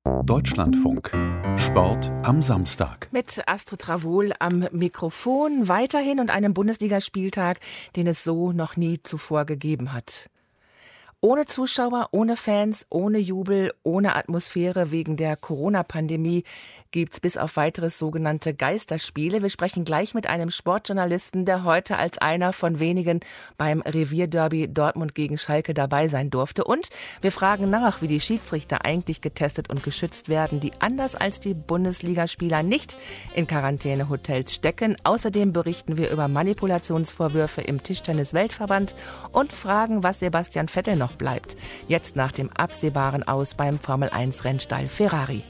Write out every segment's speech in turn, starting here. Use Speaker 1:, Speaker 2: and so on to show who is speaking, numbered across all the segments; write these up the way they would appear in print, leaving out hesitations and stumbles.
Speaker 1: Deutschlandfunk. Sport am Samstag.
Speaker 2: Mit Astrid Travol am Mikrofon weiterhin und einem Bundesligaspieltag, den es so noch nie zuvor gegeben hat. Ohne Zuschauer, ohne Fans, ohne Jubel, ohne Atmosphäre wegen der Corona-Pandemie gibt's bis auf weiteres sogenannte Geisterspiele. Wir sprechen gleich mit einem Sportjournalisten, der heute als einer von wenigen beim Revierderby Dortmund gegen Schalke dabei sein durfte. Und wir fragen nach, wie die Schiedsrichter eigentlich getestet und geschützt werden, die anders als die Bundesligaspieler nicht in Quarantänehotels stecken. Außerdem berichten wir über Manipulationsvorwürfe im Tischtennis-Weltverband und fragen, was Sebastian Vettel noch bleibt. Jetzt nach dem absehbaren Aus beim Formel-1-Rennstall Ferrari.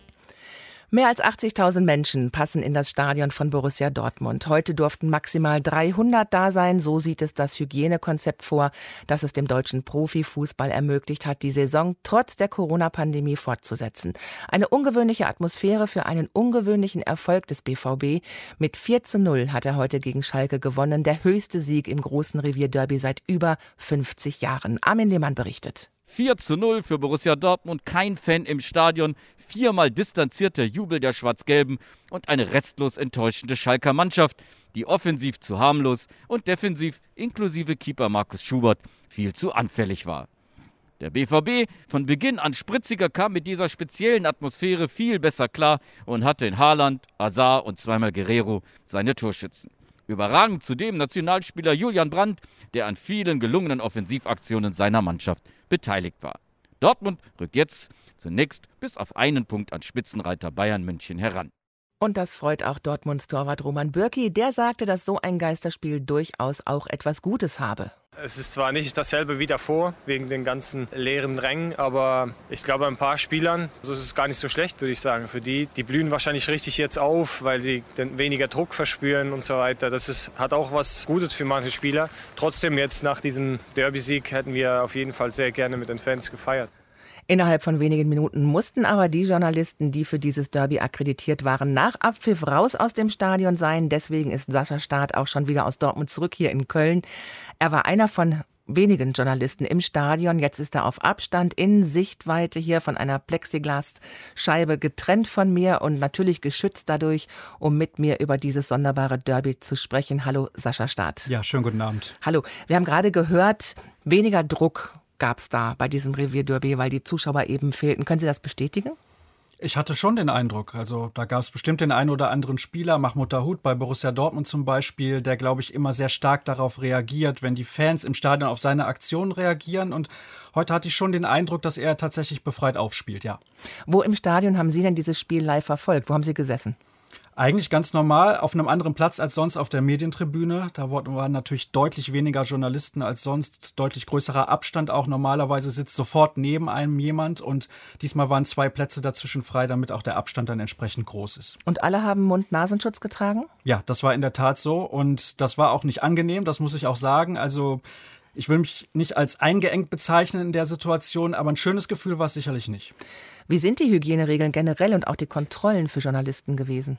Speaker 2: Mehr als 80.000 Menschen passen in das Stadion von Borussia Dortmund. Heute durften maximal 300 da sein. So sieht es das Hygienekonzept vor, das es dem deutschen Profifußball ermöglicht hat, die Saison trotz der Corona-Pandemie fortzusetzen. Eine ungewöhnliche Atmosphäre für einen ungewöhnlichen Erfolg des BVB. Mit 4:0 hat er heute gegen Schalke gewonnen. Der höchste Sieg im großen Revierderby seit über 50 Jahren. Armin Lehmann berichtet.
Speaker 3: 4:0 für Borussia Dortmund, kein Fan im Stadion, 4-mal distanzierter Jubel der Schwarz-Gelben und eine restlos enttäuschende Schalker Mannschaft, die offensiv zu harmlos und defensiv inklusive Keeper Markus Schubert viel zu anfällig war. Der BVB, von Beginn an spritziger, kam mit dieser speziellen Atmosphäre viel besser klar und hatte in Haaland, Hazard und zweimal Guerrero seine Torschützen. Überragend zudem Nationalspieler Julian Brandt, der an vielen gelungenen Offensivaktionen seiner Mannschaft beteiligt war. Dortmund rückt jetzt zunächst bis auf einen Punkt an Spitzenreiter Bayern München heran.
Speaker 2: Und das freut auch Dortmunds Torwart Roman Bürki. Der sagte, dass so ein Geisterspiel durchaus auch etwas Gutes habe.
Speaker 4: Es ist zwar nicht dasselbe wie davor, wegen den ganzen leeren Rängen, aber ich glaube, ein paar Spielern, so ist es gar nicht so schlecht, würde ich sagen. Für die blühen wahrscheinlich richtig jetzt auf, weil die weniger Druck verspüren und so weiter. Hat auch was Gutes für manche Spieler. Trotzdem jetzt nach diesem Derby-Sieg hätten wir auf jeden Fall sehr gerne mit den Fans gefeiert.
Speaker 2: Innerhalb von wenigen Minuten mussten aber die Journalisten, die für dieses Derby akkreditiert waren, nach Abpfiff raus aus dem Stadion sein. Deswegen ist Sascha Staat auch schon wieder aus Dortmund zurück hier in Köln. Er war einer von wenigen Journalisten im Stadion. Jetzt ist er auf Abstand in Sichtweite hier von einer Plexiglasscheibe getrennt von mir und natürlich geschützt dadurch, um mit mir über dieses sonderbare Derby zu sprechen. Hallo Sascha Staat.
Speaker 5: Ja, schönen guten Abend.
Speaker 2: Hallo. Wir haben gerade gehört, weniger Druck gab es da bei diesem Revierderby, weil die Zuschauer eben fehlten. Können Sie das bestätigen?
Speaker 5: Ich hatte schon den Eindruck, also da gab es bestimmt den einen oder anderen Spieler, Mahmoud Dahoud bei Borussia Dortmund zum Beispiel, der, glaube ich, immer sehr stark darauf reagiert, wenn die Fans im Stadion auf seine Aktionen reagieren. Und heute hatte ich schon den Eindruck, dass er tatsächlich befreit aufspielt, ja.
Speaker 2: Wo im Stadion haben Sie denn dieses Spiel live verfolgt? Wo haben Sie gesessen?
Speaker 5: Eigentlich ganz normal, auf einem anderen Platz als sonst auf der Medientribüne. Da waren natürlich deutlich weniger Journalisten als sonst, deutlich größerer Abstand auch. Normalerweise sitzt sofort neben einem jemand und diesmal waren 2 Plätze dazwischen frei, damit auch der Abstand dann entsprechend groß ist.
Speaker 2: Und alle haben Mund-Nasenschutz getragen?
Speaker 5: Ja, das war in der Tat so und das war auch nicht angenehm, das muss ich auch sagen. Also ich will mich nicht als eingeengt bezeichnen in der Situation, aber ein schönes Gefühl war es sicherlich nicht.
Speaker 2: Wie sind die Hygieneregeln generell und auch die Kontrollen für Journalisten gewesen?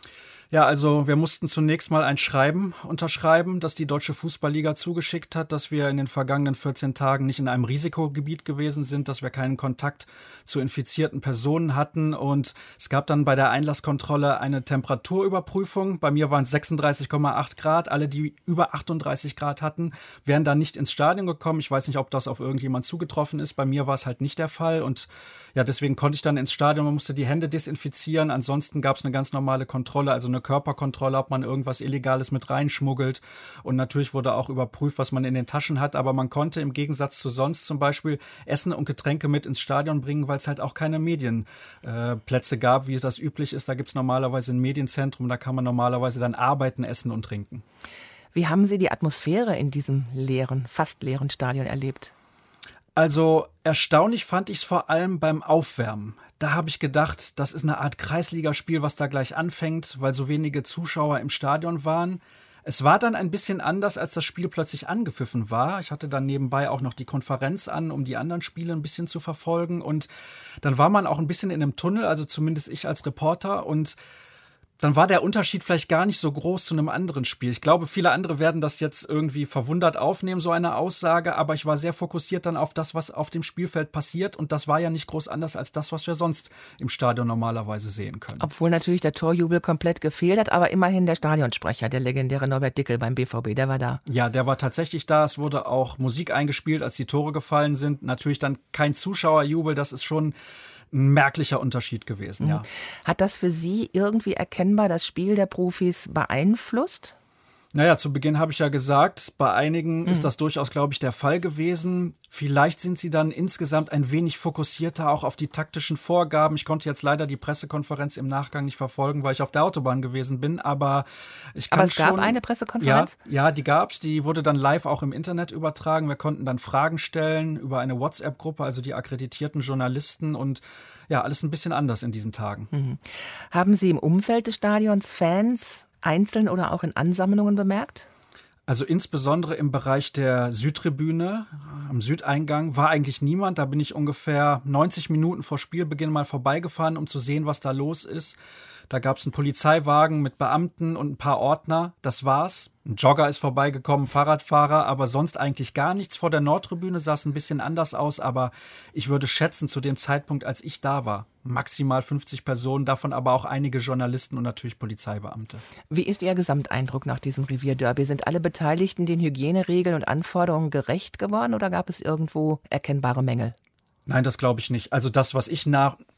Speaker 5: Ja, also wir mussten zunächst mal ein Schreiben unterschreiben, das die Deutsche Fußballliga zugeschickt hat, dass wir in den vergangenen 14 Tagen nicht in einem Risikogebiet gewesen sind, dass wir keinen Kontakt zu infizierten Personen hatten. Und es gab dann bei der Einlasskontrolle eine Temperaturüberprüfung. Bei mir waren es 36,8 Grad. Alle, die über 38 Grad hatten, wären dann nicht ins Stadion gekommen. Ich weiß nicht, ob das auf irgendjemand zugetroffen ist. Bei mir war es halt nicht der Fall. Und ja, deswegen konnte ich dann ins Stadion. Man musste die Hände desinfizieren. Ansonsten gab es eine ganz normale Kontrolle, also eine Körperkontrolle, ob man irgendwas Illegales mit reinschmuggelt. Und natürlich wurde auch überprüft, was man in den Taschen hat. Aber man konnte im Gegensatz zu sonst zum Beispiel Essen und Getränke mit ins Stadion bringen, weil es halt auch keine Medienplätze gab, wie es das üblich ist. Da gibt es normalerweise ein Medienzentrum, da kann man normalerweise dann arbeiten, essen und trinken.
Speaker 2: Wie haben Sie die Atmosphäre in diesem fast leeren Stadion erlebt?
Speaker 5: Also erstaunlich fand ich es vor allem beim Aufwärmen. Da habe ich gedacht, das ist eine Art Kreisligaspiel, was da gleich anfängt, weil so wenige Zuschauer im Stadion waren. Es war dann ein bisschen anders, als das Spiel plötzlich angepfiffen war. Ich hatte dann nebenbei auch noch die Konferenz an, um die anderen Spiele ein bisschen zu verfolgen. Und dann war man auch ein bisschen in einem Tunnel, also zumindest ich als Reporter. Und dann war der Unterschied vielleicht gar nicht so groß zu einem anderen Spiel. Ich glaube, viele andere werden das jetzt irgendwie verwundert aufnehmen, so eine Aussage, aber ich war sehr fokussiert dann auf das, was auf dem Spielfeld passiert und das war ja nicht groß anders als das, was wir sonst im Stadion normalerweise sehen können.
Speaker 2: Obwohl natürlich der Torjubel komplett gefehlt hat, aber immerhin der Stadionsprecher, der legendäre Norbert Dickel beim BVB, der war da.
Speaker 5: Ja, der war tatsächlich da. Es wurde auch Musik eingespielt, als die Tore gefallen sind. Natürlich dann kein Zuschauerjubel, das ist schon ein merklicher Unterschied gewesen, ja.
Speaker 2: Hat das für Sie irgendwie erkennbar das Spiel der Profis beeinflusst?
Speaker 5: Naja, zu Beginn habe ich ja gesagt, bei einigen ist das durchaus, glaube ich, der Fall gewesen. Vielleicht sind sie dann insgesamt ein wenig fokussierter auch auf die taktischen Vorgaben. Ich konnte jetzt leider die Pressekonferenz im Nachgang nicht verfolgen, weil ich auf der Autobahn gewesen bin. Aber es
Speaker 2: gab eine Pressekonferenz?
Speaker 5: Ja, die gab's. Die wurde dann live auch im Internet übertragen. Wir konnten dann Fragen stellen über eine WhatsApp-Gruppe, also die akkreditierten Journalisten und ja, alles ein bisschen anders in diesen Tagen.
Speaker 2: Haben Sie im Umfeld des Stadions Fans einzeln oder auch in Ansammlungen bemerkt?
Speaker 5: Also insbesondere im Bereich der Südtribüne, am Südeingang, war eigentlich niemand. Da bin ich ungefähr 90 Minuten vor Spielbeginn mal vorbeigefahren, um zu sehen, was da los ist. Da gab es einen Polizeiwagen mit Beamten und ein paar Ordner. Das war's. Ein Jogger ist vorbeigekommen, Fahrradfahrer, aber sonst eigentlich gar nichts. Vor der Nordtribüne sah es ein bisschen anders aus, aber ich würde schätzen, zu dem Zeitpunkt, als ich da war, maximal 50 Personen, davon aber auch einige Journalisten und natürlich Polizeibeamte.
Speaker 2: Wie ist Ihr Gesamteindruck nach diesem Revierderby? Sind alle Beteiligten den Hygieneregeln und Anforderungen gerecht geworden oder gab es irgendwo erkennbare Mängel?
Speaker 5: Nein, das glaube ich nicht. Also das, was ich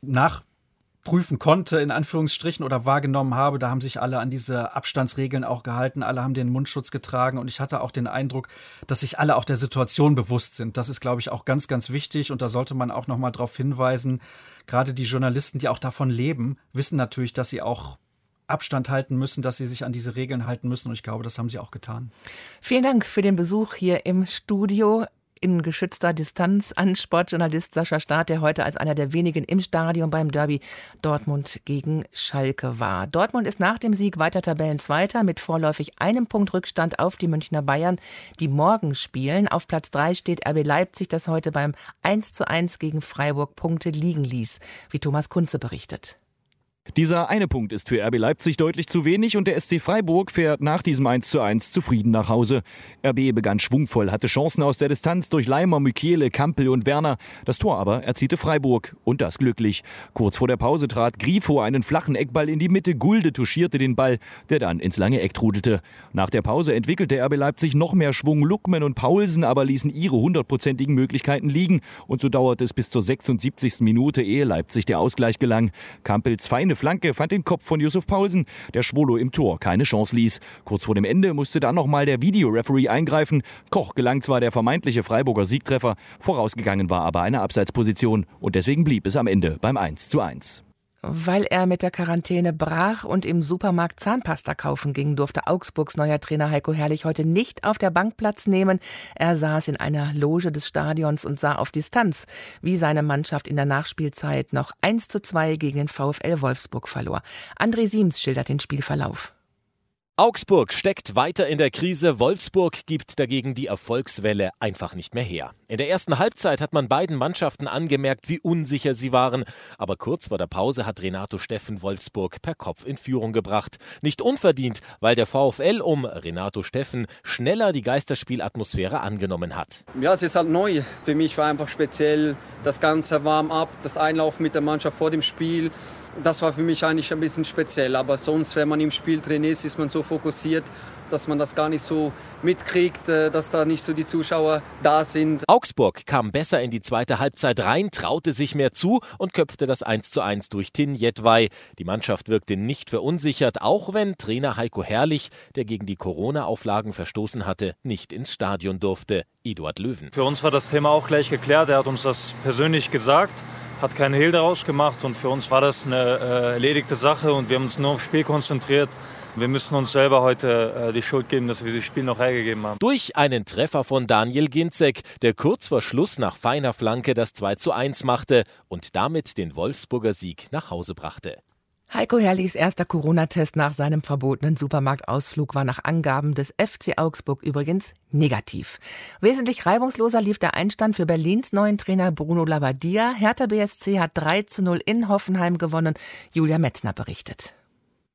Speaker 5: nachprüfen konnte, in Anführungsstrichen, oder wahrgenommen habe, da haben sich alle an diese Abstandsregeln auch gehalten, alle haben den Mundschutz getragen und ich hatte auch den Eindruck, dass sich alle auch der Situation bewusst sind. Das ist, glaube ich, auch ganz, ganz wichtig und da sollte man auch nochmal darauf hinweisen, gerade die Journalisten, die auch davon leben, wissen natürlich, dass sie auch Abstand halten müssen, dass sie sich an diese Regeln halten müssen und ich glaube, das haben sie auch getan.
Speaker 2: Vielen Dank für den Besuch hier im Studio. In geschützter Distanz an Sportjournalist Sascha Staat, der heute als einer der wenigen im Stadion beim Derby Dortmund gegen Schalke war. Dortmund ist nach dem Sieg weiter Tabellenzweiter mit vorläufig einem Punkt Rückstand auf die Münchner Bayern, die morgen spielen. Auf Platz 3 steht RB Leipzig, das heute beim 1:1 gegen Freiburg Punkte liegen ließ, wie Thomas Kunze berichtet.
Speaker 6: Dieser eine Punkt ist für RB Leipzig deutlich zu wenig und der SC Freiburg fährt nach diesem 1:1 zufrieden nach Hause. RB begann schwungvoll, hatte Chancen aus der Distanz durch Leimer, Mukiele, Kampel und Werner. Das Tor aber erzielte Freiburg und das glücklich. Kurz vor der Pause trat Grifo einen flachen Eckball in die Mitte, Gulde touchierte den Ball, der dann ins lange Eck trudelte. Nach der Pause entwickelte RB Leipzig noch mehr Schwung. Luckmann und Paulsen aber ließen ihre 100%igen Möglichkeiten liegen und so dauerte es bis zur 76. Minute, ehe Leipzig der Ausgleich gelang. Kampels feine Flanke fand den Kopf von Yusuf Paulsen, der Schwolo im Tor keine Chance ließ. Kurz vor dem Ende musste dann nochmal der Videoreferee eingreifen. Koch gelang zwar der vermeintliche Freiburger Siegtreffer, vorausgegangen war aber eine Abseitsposition und deswegen blieb es am Ende beim 1:1.
Speaker 2: Weil er mit der Quarantäne brach und im Supermarkt Zahnpasta kaufen ging, durfte Augsburgs neuer Trainer Heiko Herrlich heute nicht auf der Bank Platz nehmen. Er saß in einer Loge des Stadions und sah auf Distanz, wie seine Mannschaft in der Nachspielzeit noch 1:2 gegen den VfL Wolfsburg verlor. André Siems schildert den Spielverlauf.
Speaker 7: Augsburg steckt weiter in der Krise, Wolfsburg gibt dagegen die Erfolgswelle einfach nicht mehr her. In der ersten Halbzeit hat man beiden Mannschaften angemerkt, wie unsicher sie waren. Aber kurz vor der Pause hat Renato Steffen Wolfsburg per Kopf in Führung gebracht. Nicht unverdient, weil der VfL um Renato Steffen schneller die Geisterspielatmosphäre angenommen hat.
Speaker 8: Ja, es ist halt neu. Für mich war einfach speziell das ganze Warm-up, das Einlaufen mit der Mannschaft vor dem Spiel. Das war für mich eigentlich ein bisschen speziell, aber sonst, wenn man im Spiel drin ist man so fokussiert, dass man das gar nicht so mitkriegt, dass da nicht so die Zuschauer da sind.
Speaker 7: Augsburg kam besser in die zweite Halbzeit rein, traute sich mehr zu und köpfte das 1:1 durch Tin Jedwai. Die Mannschaft wirkte nicht verunsichert, auch wenn Trainer Heiko Herrlich, der gegen die Corona-Auflagen verstoßen hatte, nicht ins Stadion durfte. Eduard Löwen.
Speaker 9: Für uns war das Thema auch gleich geklärt, er hat uns das persönlich gesagt. Hat keine Hehl daraus gemacht und für uns war das eine erledigte Sache und wir haben uns nur aufs Spiel konzentriert. Wir müssen uns selber heute die Schuld geben, dass wir das Spiel noch hergegeben haben.
Speaker 7: Durch einen Treffer von Daniel Ginczek, der kurz vor Schluss nach feiner Flanke das 2:1 machte und damit den Wolfsburger Sieg nach Hause brachte.
Speaker 2: Heiko Herrlichs erster Corona-Test nach seinem verbotenen Supermarktausflug war nach Angaben des FC Augsburg übrigens negativ. Wesentlich reibungsloser lief der Einstand für Berlins neuen Trainer Bruno Labbadia. Hertha BSC hat 3:0 in Hoffenheim gewonnen. Julia Metzner berichtet.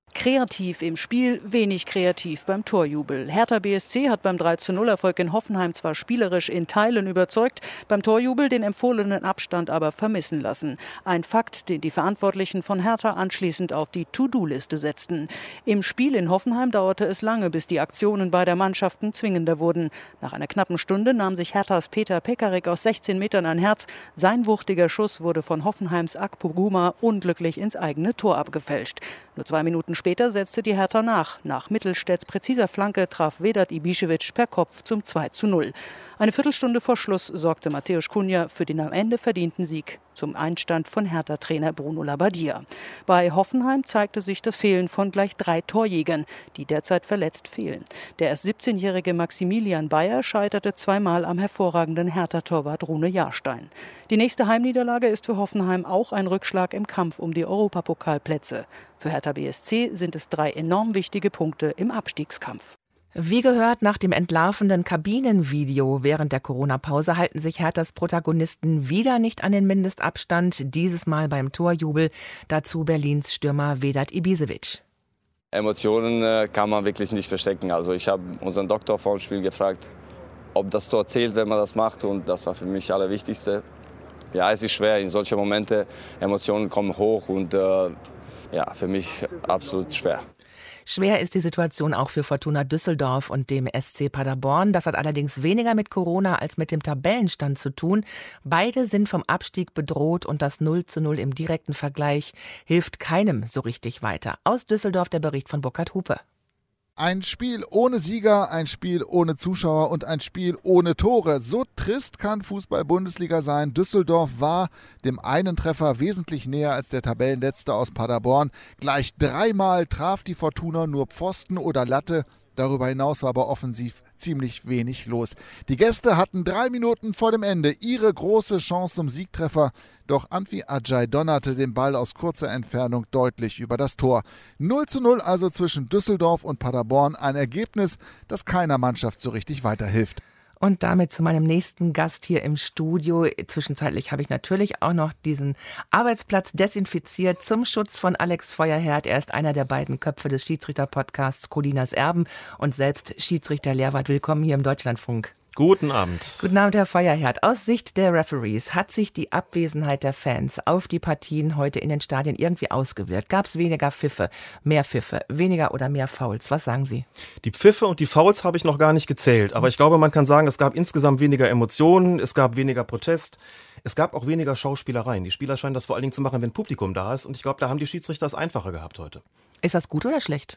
Speaker 10: Kreativ im Spiel, wenig kreativ beim Torjubel. Hertha BSC hat beim 3:0-Erfolg in Hoffenheim zwar spielerisch in Teilen überzeugt, beim Torjubel den empfohlenen Abstand aber vermissen lassen. Ein Fakt, den die Verantwortlichen von Hertha anschließend auf die To-Do-Liste setzten. Im Spiel in Hoffenheim dauerte es lange, bis die Aktionen beider Mannschaften zwingender wurden. Nach einer knappen Stunde nahm sich Herthas Peter Pekarik aus 16 Metern ein Herz. Sein wuchtiger Schuss wurde von Hoffenheims Akpoguma unglücklich ins eigene Tor abgefälscht. Nur 2 Minuten später setzte die Hertha nach. Nach Mittelstädts präziser Flanke traf Vedat Ibišević per Kopf zum 2:0. Eine Viertelstunde vor Schluss sorgte Mateusz Cunha für den am Ende verdienten Sieg zum Einstand von Hertha-Trainer Bruno Labbadia. Bei Hoffenheim zeigte sich das Fehlen von gleich 3 Torjägern, die derzeit verletzt fehlen. Der erst 17-jährige Maximilian Bayer scheiterte zweimal am hervorragenden Hertha-Torwart Rune Jahrstein. Die nächste Heimniederlage ist für Hoffenheim auch ein Rückschlag im Kampf um die Europapokalplätze. Für Hertha BSC sind es 3 enorm wichtige Punkte im Abstiegskampf.
Speaker 2: Wie gehört, nach dem entlarvenden Kabinenvideo während der Corona-Pause halten sich Herthas Protagonisten wieder nicht an den Mindestabstand, dieses Mal beim Torjubel. Dazu Berlins Stürmer Vedat Ibišević.
Speaker 11: Emotionen kann man wirklich nicht verstecken. Also ich habe unseren Doktor vor dem Spiel gefragt, ob das Tor zählt, wenn man das macht. Und das war für mich das Allerwichtigste. Ja, es ist schwer. In solchen Momenten, Emotionen kommen hoch und für mich absolut schwer.
Speaker 2: Schwer ist die Situation auch für Fortuna Düsseldorf und dem SC Paderborn. Das hat allerdings weniger mit Corona als mit dem Tabellenstand zu tun. Beide sind vom Abstieg bedroht und das 0:0 im direkten Vergleich hilft keinem so richtig weiter. Aus Düsseldorf der Bericht von Burkhard Hupe.
Speaker 12: Ein Spiel ohne Sieger, ein Spiel ohne Zuschauer und ein Spiel ohne Tore. So trist kann Fußball-Bundesliga sein. Düsseldorf war dem einen Treffer wesentlich näher als der Tabellenletzte aus Paderborn. Gleich 3-mal traf die Fortuna nur Pfosten oder Latte. Darüber hinaus war aber offensiv ziemlich wenig los. Die Gäste hatten 3 Minuten vor dem Ende ihre große Chance zum Siegtreffer. Doch Anfi Ajay donnerte den Ball aus kurzer Entfernung deutlich über das Tor. 0:0 also zwischen Düsseldorf und Paderborn. Ein Ergebnis, das keiner Mannschaft so richtig weiterhilft.
Speaker 2: Und damit zu meinem nächsten Gast hier im Studio. Zwischenzeitlich habe ich natürlich auch noch diesen Arbeitsplatz desinfiziert zum Schutz von Alex Feuerherd. Er ist einer der beiden Köpfe des Schiedsrichter-Podcasts Colinas Erben und selbst Schiedsrichter-Lehrwart. Willkommen hier im Deutschlandfunk.
Speaker 13: Guten Abend.
Speaker 2: Guten Abend, Herr Feuerherd. Aus Sicht der Referees hat sich die Abwesenheit der Fans auf die Partien heute in den Stadien irgendwie ausgewirkt? Gab es weniger Pfiffe, mehr Pfiffe, weniger oder mehr Fouls? Was sagen Sie?
Speaker 13: Die Pfiffe und die Fouls habe ich noch gar nicht gezählt. Aber ich glaube, man kann sagen, es gab insgesamt weniger Emotionen, es gab weniger Protest. Es gab auch weniger Schauspielereien. Die Spieler scheinen das vor allen Dingen zu machen, wenn Publikum da ist. Und ich glaube, da haben die Schiedsrichter es einfacher gehabt heute.
Speaker 2: Ist das gut oder schlecht?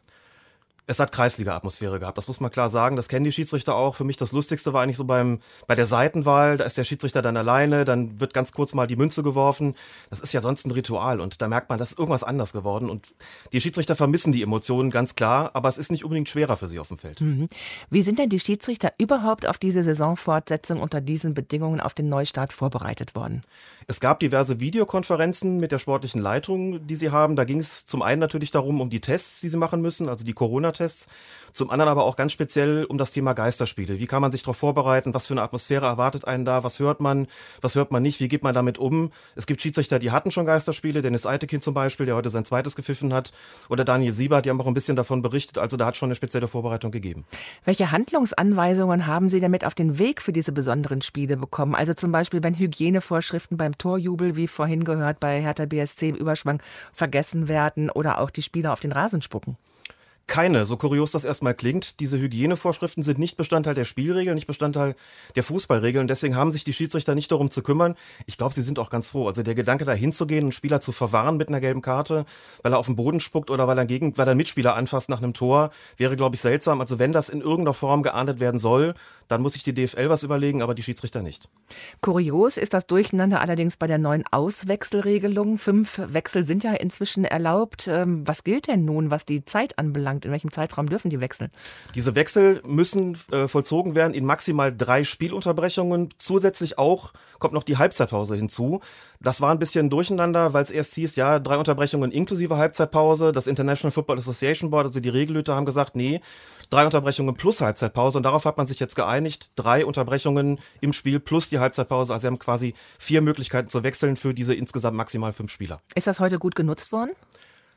Speaker 13: Es hat Kreisliga-Atmosphäre gehabt, das muss man klar sagen. Das kennen die Schiedsrichter auch. Für mich das Lustigste war eigentlich so bei der Seitenwahl. Da ist der Schiedsrichter dann alleine, dann wird ganz kurz mal die Münze geworfen. Das ist ja sonst ein Ritual und da merkt man, das ist irgendwas anders geworden. Und die Schiedsrichter vermissen die Emotionen, ganz klar. Aber es ist nicht unbedingt schwerer für sie auf dem Feld.
Speaker 2: Mhm. Wie sind denn die Schiedsrichter überhaupt auf diese Saisonfortsetzung unter diesen Bedingungen auf den Neustart vorbereitet worden?
Speaker 13: Es gab diverse Videokonferenzen mit der sportlichen Leitung, die sie haben. Da ging es zum einen natürlich darum, um die Tests, die sie machen müssen, also die Corona-Tests. Zum anderen aber auch ganz speziell um das Thema Geisterspiele. Wie kann man sich darauf vorbereiten? Was für eine Atmosphäre erwartet einen da? Was hört man nicht? Wie geht man damit um? Es gibt Schiedsrichter, die hatten schon Geisterspiele. Dennis Eitekin zum Beispiel, der heute sein zweites gepfiffen hat. Oder Daniel Siebert, die haben auch ein bisschen davon berichtet. Also da hat schon eine spezielle Vorbereitung gegeben.
Speaker 2: Welche Handlungsanweisungen haben Sie damit auf den Weg für diese besonderen Spiele bekommen? Also zum Beispiel, wenn Hygienevorschriften beim Torjubel, wie vorhin gehört, bei Hertha BSC im Überschwang vergessen werden oder auch die Spieler auf den Rasen spucken?
Speaker 13: Keine, so kurios das erstmal klingt. Diese Hygienevorschriften sind nicht Bestandteil der Spielregeln, nicht Bestandteil der Fußballregeln. Deswegen haben sich die Schiedsrichter nicht darum zu kümmern. Ich glaube, sie sind auch ganz froh. Also der Gedanke, da hinzugehen, einen Spieler zu verwahren mit einer gelben Karte, weil er auf den Boden spuckt oder weil er einen Mitspieler anfasst nach einem Tor, wäre, glaube ich, seltsam. Also wenn das in irgendeiner Form geahndet werden soll, dann muss sich die DFL was überlegen, aber die Schiedsrichter nicht.
Speaker 2: Kurios ist das Durcheinander allerdings bei der neuen Auswechselregelung. 5 Wechsel sind ja inzwischen erlaubt. Was gilt denn nun, was die Zeit anbelangt? In welchem Zeitraum dürfen die wechseln?
Speaker 13: Diese Wechsel müssen vollzogen werden in maximal 3 Spielunterbrechungen. Zusätzlich kommt noch die Halbzeitpause hinzu. Das war ein bisschen durcheinander, weil es erst hieß, 3 Unterbrechungen inklusive Halbzeitpause. Das International Football Association Board, also die Regelhüter, haben gesagt, nee, 3 Unterbrechungen plus Halbzeitpause. Und darauf hat man sich jetzt geeinigt. 3 Unterbrechungen im Spiel plus die Halbzeitpause. Also sie haben quasi 4 Möglichkeiten zu wechseln für diese insgesamt maximal 5 Spieler.
Speaker 2: Ist das heute gut genutzt worden?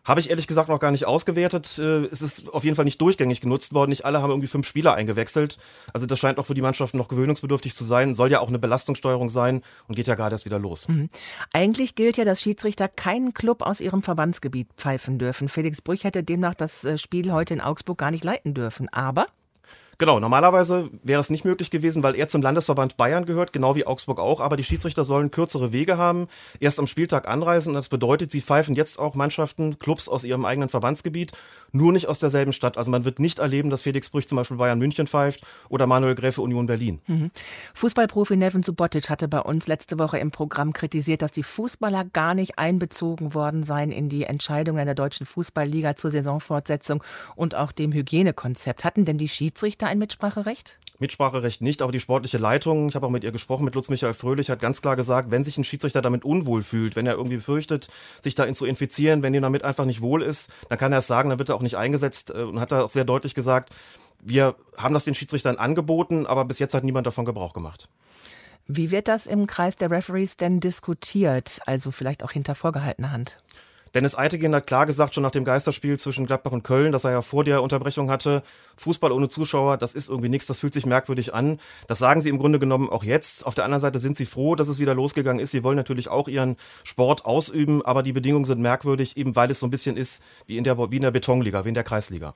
Speaker 13: Habe ich ehrlich gesagt noch gar nicht ausgewertet. Es ist auf jeden Fall nicht durchgängig genutzt worden. Nicht alle haben irgendwie 5 Spieler eingewechselt. Also das scheint auch für die Mannschaften noch gewöhnungsbedürftig zu sein. Soll ja auch eine Belastungssteuerung sein und geht ja gerade erst wieder los.
Speaker 2: Eigentlich gilt ja, dass Schiedsrichter keinen Club aus ihrem Verbandsgebiet pfeifen dürfen. Felix Brüch hätte demnach das Spiel heute in Augsburg gar nicht leiten dürfen. Aber
Speaker 13: Genau, normalerweise wäre es nicht möglich gewesen, weil er zum Landesverband Bayern gehört, genau wie Augsburg auch. Aber die Schiedsrichter sollen kürzere Wege haben, erst am Spieltag anreisen. Das bedeutet, sie pfeifen jetzt auch Mannschaften, Clubs aus ihrem eigenen Verbandsgebiet, nur nicht aus derselben Stadt. Also man wird nicht erleben, dass Felix Brüch zum Beispiel Bayern München pfeift oder Manuel Gräfe Union Berlin.
Speaker 2: Fußballprofi Neven Subotic hatte bei uns letzte Woche im Programm kritisiert, dass die Fußballer gar nicht einbezogen worden seien in die Entscheidungen der Deutschen Fußballliga zur Saisonfortsetzung und auch dem Hygienekonzept. Hatten denn die Schiedsrichter ein Mitspracherecht?
Speaker 13: Mitspracherecht nicht, aber die sportliche Leitung, ich habe auch mit ihr gesprochen, mit Lutz Michael Fröhlich, hat ganz klar gesagt, wenn sich ein Schiedsrichter damit unwohl fühlt, wenn er irgendwie befürchtet, sich da zu infizieren, wenn ihm damit einfach nicht wohl ist, dann kann er es sagen, dann wird er auch nicht eingesetzt und hat da auch sehr deutlich gesagt, wir haben das den Schiedsrichtern angeboten, aber bis jetzt hat niemand davon Gebrauch gemacht.
Speaker 2: Wie wird das im Kreis der Referees denn diskutiert, also vielleicht auch hinter vorgehaltener Hand?
Speaker 13: Dennis Eitegen hat klar gesagt, schon nach dem Geisterspiel zwischen Gladbach und Köln, das er ja vor der Unterbrechung hatte, Fußball ohne Zuschauer, das ist irgendwie nichts, das fühlt sich merkwürdig an. Das sagen sie im Grunde genommen auch jetzt. Auf der anderen Seite sind sie froh, dass es wieder losgegangen ist. Sie wollen natürlich auch ihren Sport ausüben, aber die Bedingungen sind merkwürdig, eben weil es so ein bisschen ist wie in der Betonliga, wie in der Kreisliga.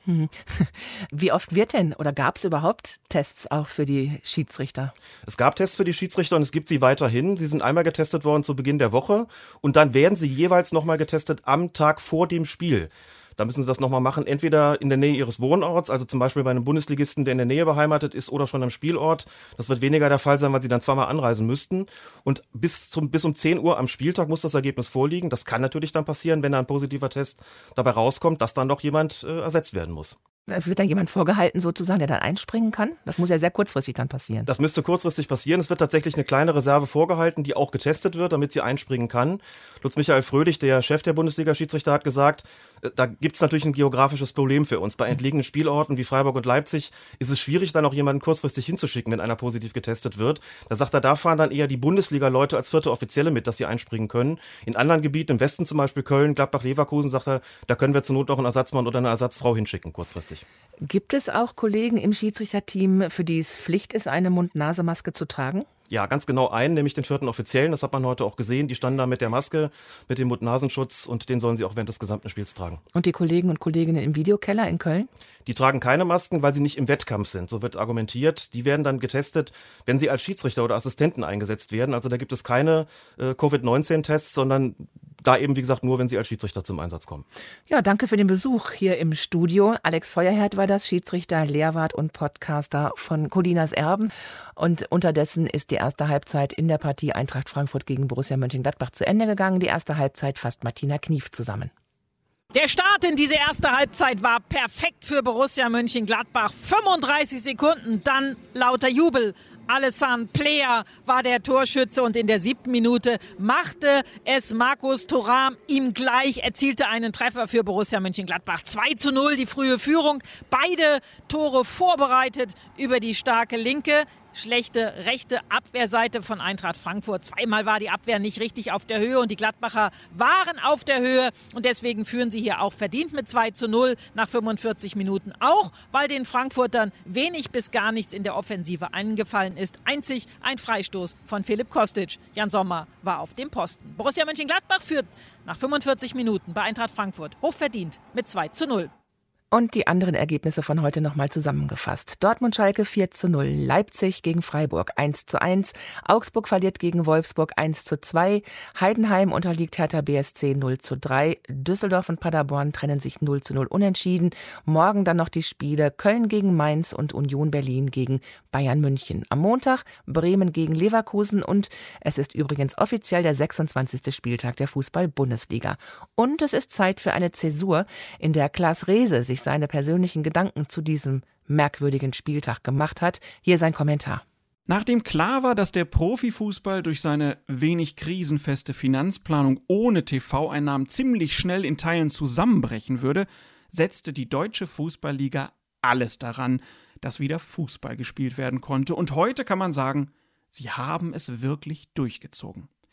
Speaker 2: Wie oft wird denn oder gab es überhaupt Tests auch für die Schiedsrichter?
Speaker 13: Es gab Tests für die Schiedsrichter und es gibt sie weiterhin. Sie sind einmal getestet worden zu Beginn der Woche und dann werden sie jeweils nochmal getestet am Tag vor dem Spiel. Da müssen sie das nochmal machen, entweder in der Nähe ihres Wohnorts, also zum Beispiel bei einem Bundesligisten, der in der Nähe beheimatet ist, oder schon am Spielort. Das wird weniger der Fall sein, weil sie dann zweimal anreisen müssten. Und bis um 10 Uhr am Spieltag muss das Ergebnis vorliegen. Das kann natürlich dann passieren, wenn da ein positiver Test dabei rauskommt, dass dann doch jemand ersetzt werden muss.
Speaker 2: Es wird dann jemand vorgehalten sozusagen, der dann einspringen kann? Das muss ja sehr kurzfristig dann passieren.
Speaker 13: Das müsste kurzfristig passieren. Es wird tatsächlich eine kleine Reserve vorgehalten, die auch getestet wird, damit sie einspringen kann. Lutz Michael Fröhlich, der Chef der Bundesliga-Schiedsrichter, hat gesagt, da gibt es natürlich ein geografisches Problem für uns. Bei entlegenen Spielorten wie Freiburg und Leipzig ist es schwierig, dann auch jemanden kurzfristig hinzuschicken, wenn einer positiv getestet wird. Da sagt er, da fahren dann eher die Bundesliga-Leute als 4. Offizielle mit, dass sie einspringen können. In anderen Gebieten, im Westen zum Beispiel Köln, Gladbach, Leverkusen, sagt er, da können wir zur Not noch einen Ersatzmann oder eine Ersatzfrau hinschicken, kurzfristig.
Speaker 2: Gibt es auch Kollegen im Schiedsrichterteam, für die es Pflicht ist, eine Mund-Nase-Maske zu tragen?
Speaker 13: Ja, ganz genau einen, nämlich den 4. Offiziellen. Das hat man heute auch gesehen. Die standen da mit der Maske, mit dem Mund-Nasenschutz und den sollen sie auch während des gesamten Spiels tragen.
Speaker 2: Und die Kollegen und Kolleginnen im Videokeller in Köln?
Speaker 13: Die tragen keine Masken, weil sie nicht im Wettkampf sind. So wird argumentiert. Die werden dann getestet, wenn sie als Schiedsrichter oder Assistenten eingesetzt werden. Also da gibt es keine Covid-19-Tests, sondern da eben, wie gesagt, nur, wenn sie als Schiedsrichter zum Einsatz kommen.
Speaker 2: Ja, danke für den Besuch hier im Studio. Alex Feuerherd war das, Schiedsrichter, Lehrwart und Podcaster von Colinas Erben. Und unterdessen ist die erste Halbzeit in der Partie Eintracht Frankfurt gegen Borussia Mönchengladbach zu Ende gegangen. Die erste Halbzeit fasst Martina Knief zusammen.
Speaker 14: Der Start in diese erste Halbzeit war perfekt für Borussia Mönchengladbach. 35 Sekunden, dann lauter Jubel. Alessandro Plea war der Torschütze und in der 7. Minute machte es Markus Thuram ihm gleich, erzielte einen Treffer für Borussia Mönchengladbach. 2:0 die frühe Führung, beide Tore vorbereitet über die starke linke. Schlechte rechte Abwehrseite von Eintracht Frankfurt. Zweimal war die Abwehr nicht richtig auf der Höhe und die Gladbacher waren auf der Höhe und deswegen führen sie hier auch verdient mit 2:0 nach 45 Minuten. Auch weil den Frankfurtern wenig bis gar nichts in der Offensive eingefallen ist. Einzig ein Freistoß von Philipp Kostic. Jan Sommer war auf dem Posten. Borussia Mönchengladbach führt nach 45 Minuten bei Eintracht Frankfurt hochverdient mit 2:0.
Speaker 2: Und die anderen Ergebnisse von heute nochmal zusammengefasst. Dortmund-Schalke 4:0, Leipzig gegen Freiburg 1:1, Augsburg verliert gegen Wolfsburg 1:2, Heidenheim unterliegt Hertha BSC 0:3, Düsseldorf und Paderborn trennen sich 0:0 unentschieden. Morgen dann noch die Spiele Köln gegen Mainz und Union Berlin gegen Bayern München. Am Montag Bremen gegen Leverkusen und es ist übrigens offiziell der 26. Spieltag der Fußball-Bundesliga. Und es ist Zeit für eine Zäsur, in der Klaas Reese sich seine persönlichen Gedanken zu diesem merkwürdigen Spieltag gemacht hat. Hier sein Kommentar.
Speaker 15: Nachdem klar war, dass der Profifußball durch seine wenig krisenfeste Finanzplanung ohne TV-Einnahmen ziemlich schnell in Teilen zusammenbrechen würde, setzte die Deutsche Fußballliga alles daran, dass wieder Fußball gespielt werden konnte. Und heute kann man sagen, sie haben es wirklich durchgezogen.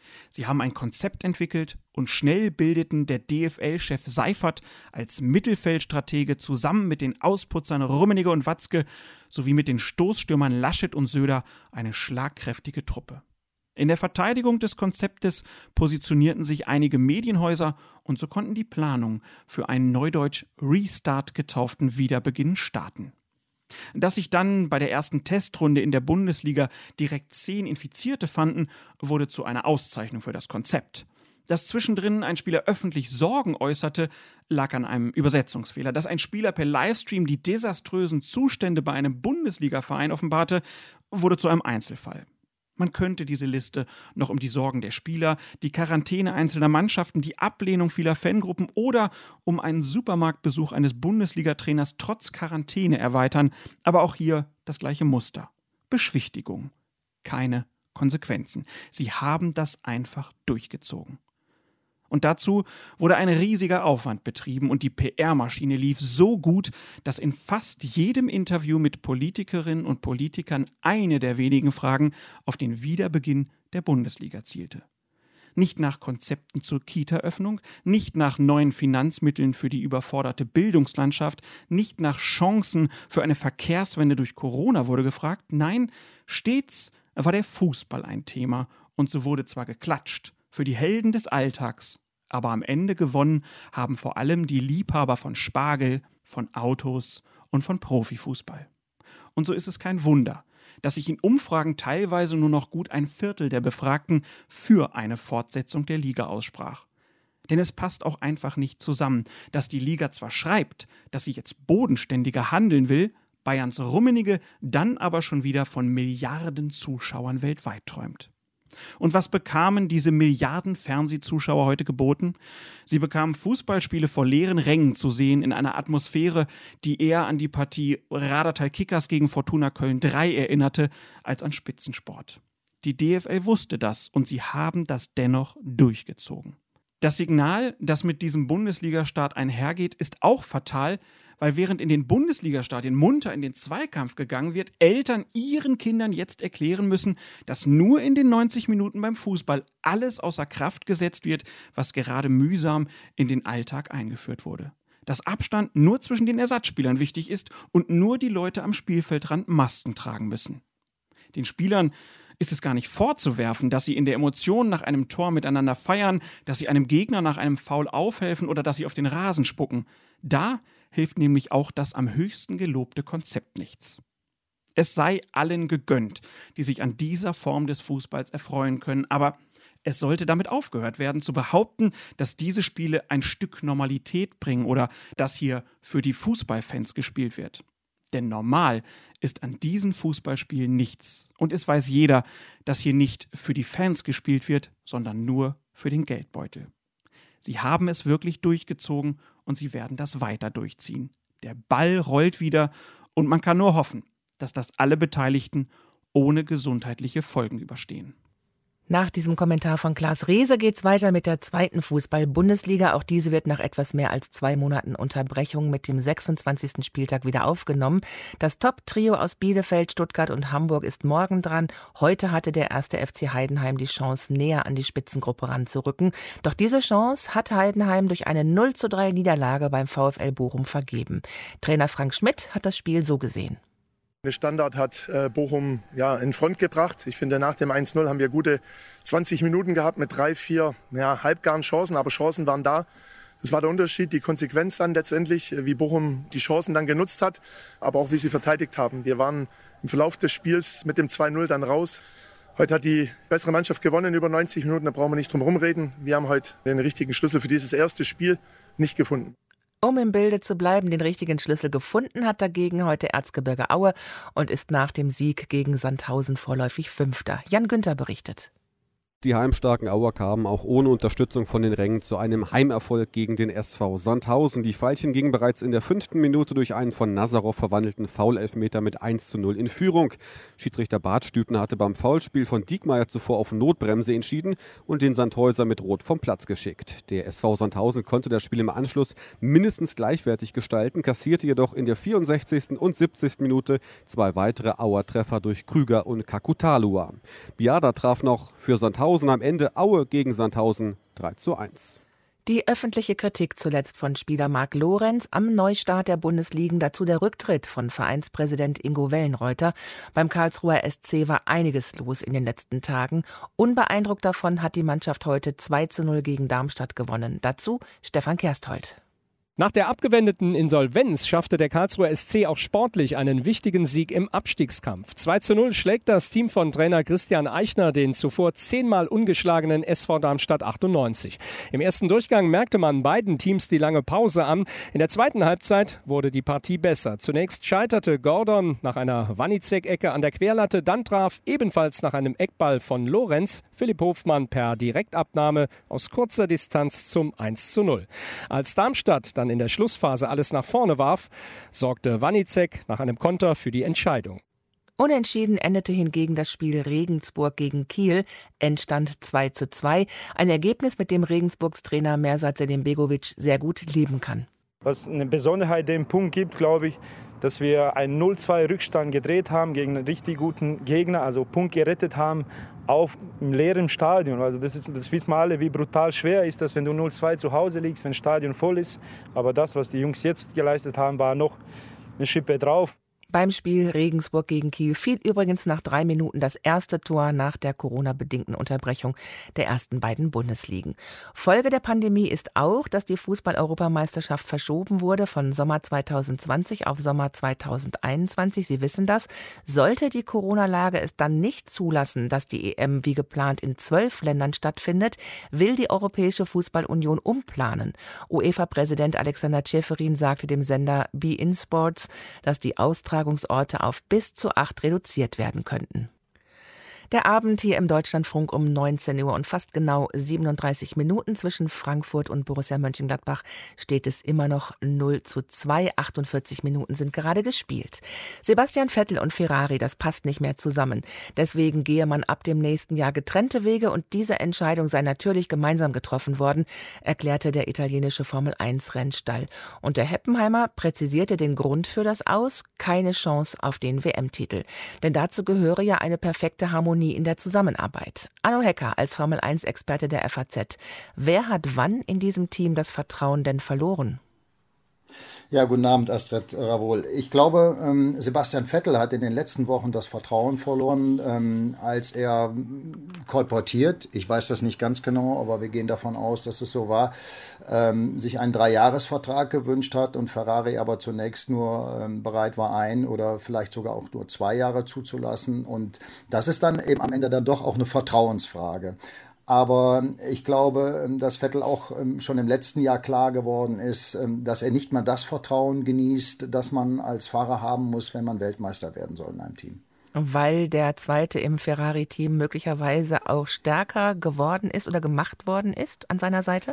Speaker 15: Sie haben ein Konzept entwickelt und schnell bildeten der DFL-Chef Seifert als Mittelfeldstratege zusammen mit den Ausputzern Rummenigge und Watzke sowie mit den Stoßstürmern Laschet und Söder eine schlagkräftige Truppe. In der Verteidigung des Konzeptes positionierten sich einige Medienhäuser und so konnten die Planungen für einen neudeutsch Restart getauften Wiederbeginn starten. Dass sich dann bei der ersten Testrunde in der Bundesliga direkt 10 Infizierte fanden, wurde zu einer Auszeichnung für das Konzept. Dass zwischendrin ein Spieler öffentlich Sorgen äußerte, lag an einem Übersetzungsfehler. Dass ein Spieler per Livestream die desaströsen Zustände bei einem Bundesligaverein offenbarte, wurde zu einem Einzelfall. Man könnte diese Liste noch um die Sorgen der Spieler, die Quarantäne einzelner Mannschaften, die Ablehnung vieler Fangruppen oder um einen Supermarktbesuch eines Bundesliga-Trainers trotz Quarantäne erweitern, aber auch hier das gleiche Muster. Beschwichtigung, keine Konsequenzen. Sie haben das einfach durchgezogen. Und dazu wurde ein riesiger Aufwand betrieben und die PR-Maschine lief so gut, dass in fast jedem Interview mit Politikerinnen und Politikern eine der wenigen Fragen auf den Wiederbeginn der Bundesliga zielte. Nicht nach Konzepten zur Kita-Öffnung, nicht nach neuen Finanzmitteln für die überforderte Bildungslandschaft, nicht nach Chancen für eine Verkehrswende durch Corona wurde gefragt. Nein, stets war der Fußball ein Thema und so wurde zwar geklatscht für die Helden des Alltags, aber am Ende gewonnen haben vor allem die Liebhaber von Spargel, von Autos und von Profifußball. Und so ist es kein Wunder, dass sich in Umfragen teilweise nur noch gut ein Viertel der Befragten für eine Fortsetzung der Liga aussprach. Denn es passt auch einfach nicht zusammen, dass die Liga zwar schreibt, dass sie jetzt bodenständiger handeln will, Bayerns Rummenigge dann aber schon wieder von Milliarden Zuschauern weltweit träumt. Und was bekamen diese Milliarden Fernsehzuschauer heute geboten? Sie bekamen Fußballspiele vor leeren Rängen zu sehen in einer Atmosphäre, die eher an die Partie Radertal Kickers gegen Fortuna Köln 3 erinnerte, als an Spitzensport. Die DFL wusste das und sie haben das dennoch durchgezogen. Das Signal, das mit diesem Bundesligastart einhergeht, ist auch fatal, weil während in den Bundesligastadien munter in den Zweikampf gegangen wird, Eltern ihren Kindern jetzt erklären müssen, dass nur in den 90 Minuten beim Fußball alles außer Kraft gesetzt wird, was gerade mühsam in den Alltag eingeführt wurde. Dass Abstand nur zwischen den Ersatzspielern wichtig ist und nur die Leute am Spielfeldrand Masken tragen müssen. Den Spielern ist es gar nicht vorzuwerfen, dass sie in der Emotion nach einem Tor miteinander feiern, dass sie einem Gegner nach einem Foul aufhelfen oder dass sie auf den Rasen spucken. Da hilft nämlich auch das am höchsten gelobte Konzept nichts. Es sei allen gegönnt, die sich an dieser Form des Fußballs erfreuen können, aber es sollte damit aufgehört werden, zu behaupten, dass diese Spiele ein Stück Normalität bringen oder dass hier für die Fußballfans gespielt wird. Denn normal ist an diesen Fußballspielen nichts. Und es weiß jeder, dass hier nicht für die Fans gespielt wird, sondern nur für den Geldbeutel. Sie haben es wirklich durchgezogen und sie werden das weiter durchziehen. Der Ball rollt wieder und man kann nur hoffen, dass das alle Beteiligten ohne gesundheitliche Folgen überstehen.
Speaker 2: Nach diesem Kommentar von Klaas Reese geht's weiter mit der 2. Fußball-Bundesliga. Auch diese wird nach etwas mehr als 2 Monaten Unterbrechung mit dem 26. Spieltag wieder aufgenommen. Das Top-Trio aus Bielefeld, Stuttgart und Hamburg ist morgen dran. Heute hatte der 1. FC Heidenheim die Chance, näher an die Spitzengruppe ranzurücken. Doch diese Chance hat Heidenheim durch eine 0:3 Niederlage beim VfL Bochum vergeben. Trainer Frank Schmidt hat das Spiel so gesehen.
Speaker 16: Der Standard hat Bochum in Front gebracht. Ich finde, nach dem 1:0 haben wir gute 20 Minuten gehabt mit 3, 4 halbgaren Chancen, aber Chancen waren da. Das war der Unterschied, die Konsequenz dann letztendlich, wie Bochum die Chancen dann genutzt hat, aber auch wie sie verteidigt haben. Wir waren im Verlauf des Spiels mit dem 2:0 dann raus. Heute hat die bessere Mannschaft gewonnen über 90 Minuten, da brauchen wir nicht drum herum reden. Wir haben heute den richtigen Schlüssel für dieses erste Spiel nicht gefunden.
Speaker 2: Um im Bilde zu bleiben, den richtigen Schlüssel gefunden hat dagegen heute Erzgebirge Aue und ist nach dem Sieg gegen Sandhausen vorläufig 5. Jan Günther berichtet.
Speaker 17: Die heimstarken Auer kamen auch ohne Unterstützung von den Rängen zu einem Heimerfolg gegen den SV Sandhausen. Die Veilchen gingen bereits in der 5. Minute durch einen von Nazarov verwandelten Foul-Elfmeter mit 1:0 in Führung. Schiedsrichter Bart Stübner hatte beim Foulspiel von Diekmeyer zuvor auf Notbremse entschieden und den Sandhäuser mit Rot vom Platz geschickt. Der SV Sandhausen konnte das Spiel im Anschluss mindestens gleichwertig gestalten, kassierte jedoch in der 64. und 70. Minute 2 weitere Auer-Treffer durch Krüger und Kakutalua. Biada traf noch für Sandhausen Sandhausen am Ende Aue gegen Sandhausen 3:1.
Speaker 2: Die öffentliche Kritik zuletzt von Spieler Marc Lorenz am Neustart der Bundesligen, dazu der Rücktritt von Vereinspräsident Ingo Wellenreuter. Beim Karlsruher SC war einiges los in den letzten Tagen. Unbeeindruckt davon hat die Mannschaft heute 2:0 gegen Darmstadt gewonnen. Dazu Stefan Kersthold.
Speaker 18: Nach der abgewendeten Insolvenz schaffte der Karlsruher SC auch sportlich einen wichtigen Sieg im Abstiegskampf. 2:0 schlägt das Team von Trainer Christian Eichner den zuvor 10-mal ungeschlagenen SV Darmstadt 98. Im ersten Durchgang merkte man beiden Teams die lange Pause an. In der zweiten Halbzeit wurde die Partie besser. Zunächst scheiterte Gordon nach einer Wanizek-Ecke an der Querlatte. Dann traf ebenfalls nach einem Eckball von Lorenz Philipp Hofmann per Direktabnahme aus kurzer Distanz zum 1:0. Als Darmstadt dann in der Schlussphase alles nach vorne warf, sorgte Wanizek nach einem Konter für die Entscheidung.
Speaker 2: Unentschieden endete hingegen das Spiel Regensburg gegen Kiel, Endstand 2:2. Ein Ergebnis, mit dem Regensburgs Trainer Mersat Selimbegovic sehr gut leben kann.
Speaker 19: Was eine Besonderheit dem Punkt gibt, glaube ich, dass wir einen 0:2 gedreht haben gegen einen richtig guten Gegner, also Punkt gerettet haben auf einem leeren Stadion. Also das wissen wir alle, wie brutal schwer ist das, wenn du 0:2 zu Hause liegst, wenn das Stadion voll ist. Aber das, was die Jungs jetzt geleistet haben, war noch eine Schippe drauf.
Speaker 2: Beim Spiel Regensburg gegen Kiel fiel übrigens nach 3 Minuten das erste Tor nach der Corona-bedingten Unterbrechung der ersten beiden Bundesligen. Folge der Pandemie ist auch, dass die Fußball-Europameisterschaft verschoben wurde von Sommer 2020 auf Sommer 2021. Sie wissen das. Sollte die Corona-Lage es dann nicht zulassen, dass die EM wie geplant in 12 Ländern stattfindet, will die Europäische Fußballunion umplanen. UEFA-Präsident Alexander Ceferin sagte dem Sender beIN Sports, dass die Austragungsorte auf bis zu 8 reduziert werden könnten. Der Abend hier im Deutschlandfunk um 19 Uhr und fast genau 37 Minuten zwischen Frankfurt und Borussia Mönchengladbach steht es immer noch 0:2. 48 Minuten sind gerade gespielt. Sebastian Vettel und Ferrari, das passt nicht mehr zusammen. Deswegen gehe man ab dem nächsten Jahr getrennte Wege und diese Entscheidung sei natürlich gemeinsam getroffen worden, erklärte der italienische Formel-1-Rennstall. Und der Heppenheimer präzisierte den Grund für das Aus: keine Chance auf den WM-Titel. Denn dazu gehöre ja eine perfekte Harmonie in der Zusammenarbeit. Arno Hecker als Formel-1-Experte der FAZ. Wer hat wann in diesem Team das Vertrauen denn verloren?
Speaker 20: Ja, guten Abend, Astrid Ravol. Ich glaube, Sebastian Vettel hat in den letzten Wochen das Vertrauen verloren, als er kolportiert, ich weiß das nicht ganz genau, aber wir gehen davon aus, dass es so war, sich einen 3-Jahres-Vertrag gewünscht hat und Ferrari aber zunächst nur bereit war, 1 oder vielleicht sogar auch nur 2 Jahre zuzulassen. Und das ist dann eben am Ende dann doch auch eine Vertrauensfrage. Aber ich glaube, dass Vettel auch schon im letzten Jahr klar geworden ist, dass er nicht mal das Vertrauen genießt, das man als Fahrer haben muss, wenn man Weltmeister werden soll in einem Team.
Speaker 2: Weil der Zweite im Ferrari-Team möglicherweise auch stärker geworden ist oder gemacht worden ist an seiner Seite?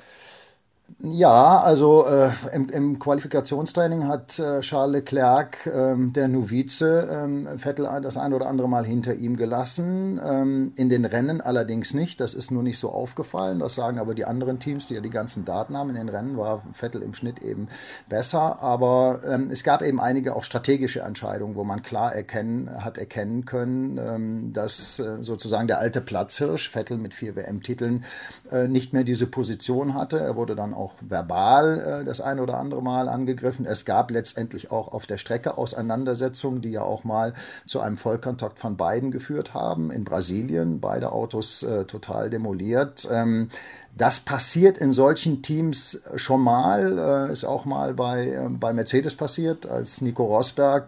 Speaker 20: Ja, also im Qualifikationstraining hat Charles Leclerc, der Novize, Vettel das ein oder andere Mal hinter ihm gelassen. In den Rennen allerdings nicht. Das ist nur nicht so aufgefallen. Das sagen aber die anderen Teams, die ja die ganzen Daten haben. In den Rennen war Vettel im Schnitt eben besser. Aber es gab eben einige auch strategische Entscheidungen, wo man klar erkennen können, dass sozusagen der alte Platzhirsch, Vettel mit 4 WM-Titeln, nicht mehr diese Position hatte. Er wurde dann auch verbal das ein oder andere Mal angegriffen. Es gab letztendlich auch auf der Strecke Auseinandersetzungen, die ja auch mal zu einem Vollkontakt von beiden geführt haben. In Brasilien, beide Autos total demoliert. Das passiert in solchen Teams schon mal, ist auch mal bei Mercedes passiert, als Nico Rosberg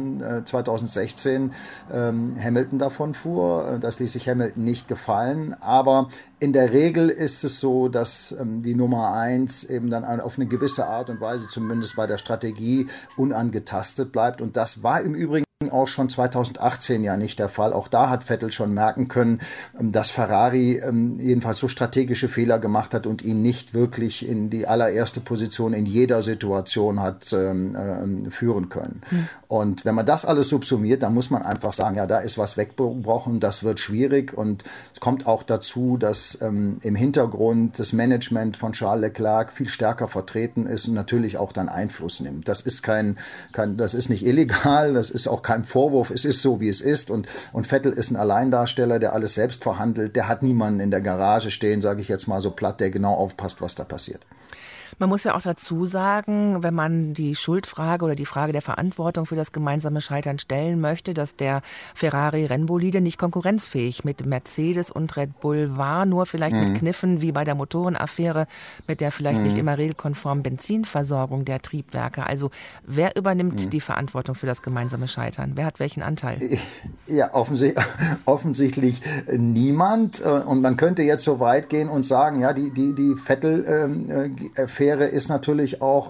Speaker 20: 2016 Hamilton davon fuhr. Das ließ sich Hamilton nicht gefallen, aber in der Regel ist es so, dass die Nummer 1 eben dann auf eine gewisse Art und Weise, zumindest bei der Strategie, unangetastet bleibt. Und das war im Übrigen auch schon 2018 ja nicht der Fall. Auch da hat Vettel schon merken können, dass Ferrari jedenfalls so strategische Fehler gemacht hat und ihn nicht wirklich in die allererste Position in jeder Situation hat führen können. Und wenn man das alles subsumiert, dann muss man einfach sagen, ja, da ist was weggebrochen, das wird schwierig. Und es kommt auch dazu, dass im Hintergrund das Management von Charles Leclerc viel stärker vertreten ist und natürlich auch dann Einfluss nimmt. Das ist das ist nicht illegal, das ist auch kein kein Vorwurf, es ist so, wie es ist und Vettel ist ein Alleindarsteller, der alles selbst verhandelt, der hat niemanden in der Garage stehen, sage ich jetzt mal so platt, der genau aufpasst, was da passiert.
Speaker 2: Man muss ja auch dazu sagen, wenn man die Schuldfrage oder die Frage der Verantwortung für das gemeinsame Scheitern stellen möchte, dass der Ferrari-Rennbolide nicht konkurrenzfähig mit Mercedes und Red Bull war, nur vielleicht mit Kniffen wie bei der Motorenaffäre, mit der vielleicht nicht immer regelkonformen Benzinversorgung der Triebwerke. Also wer übernimmt die Verantwortung für das gemeinsame Scheitern? Wer hat welchen Anteil?
Speaker 20: Ja, offensichtlich niemand. Und man könnte jetzt so weit gehen und sagen, ja, die Vettel-Affäre ist natürlich auch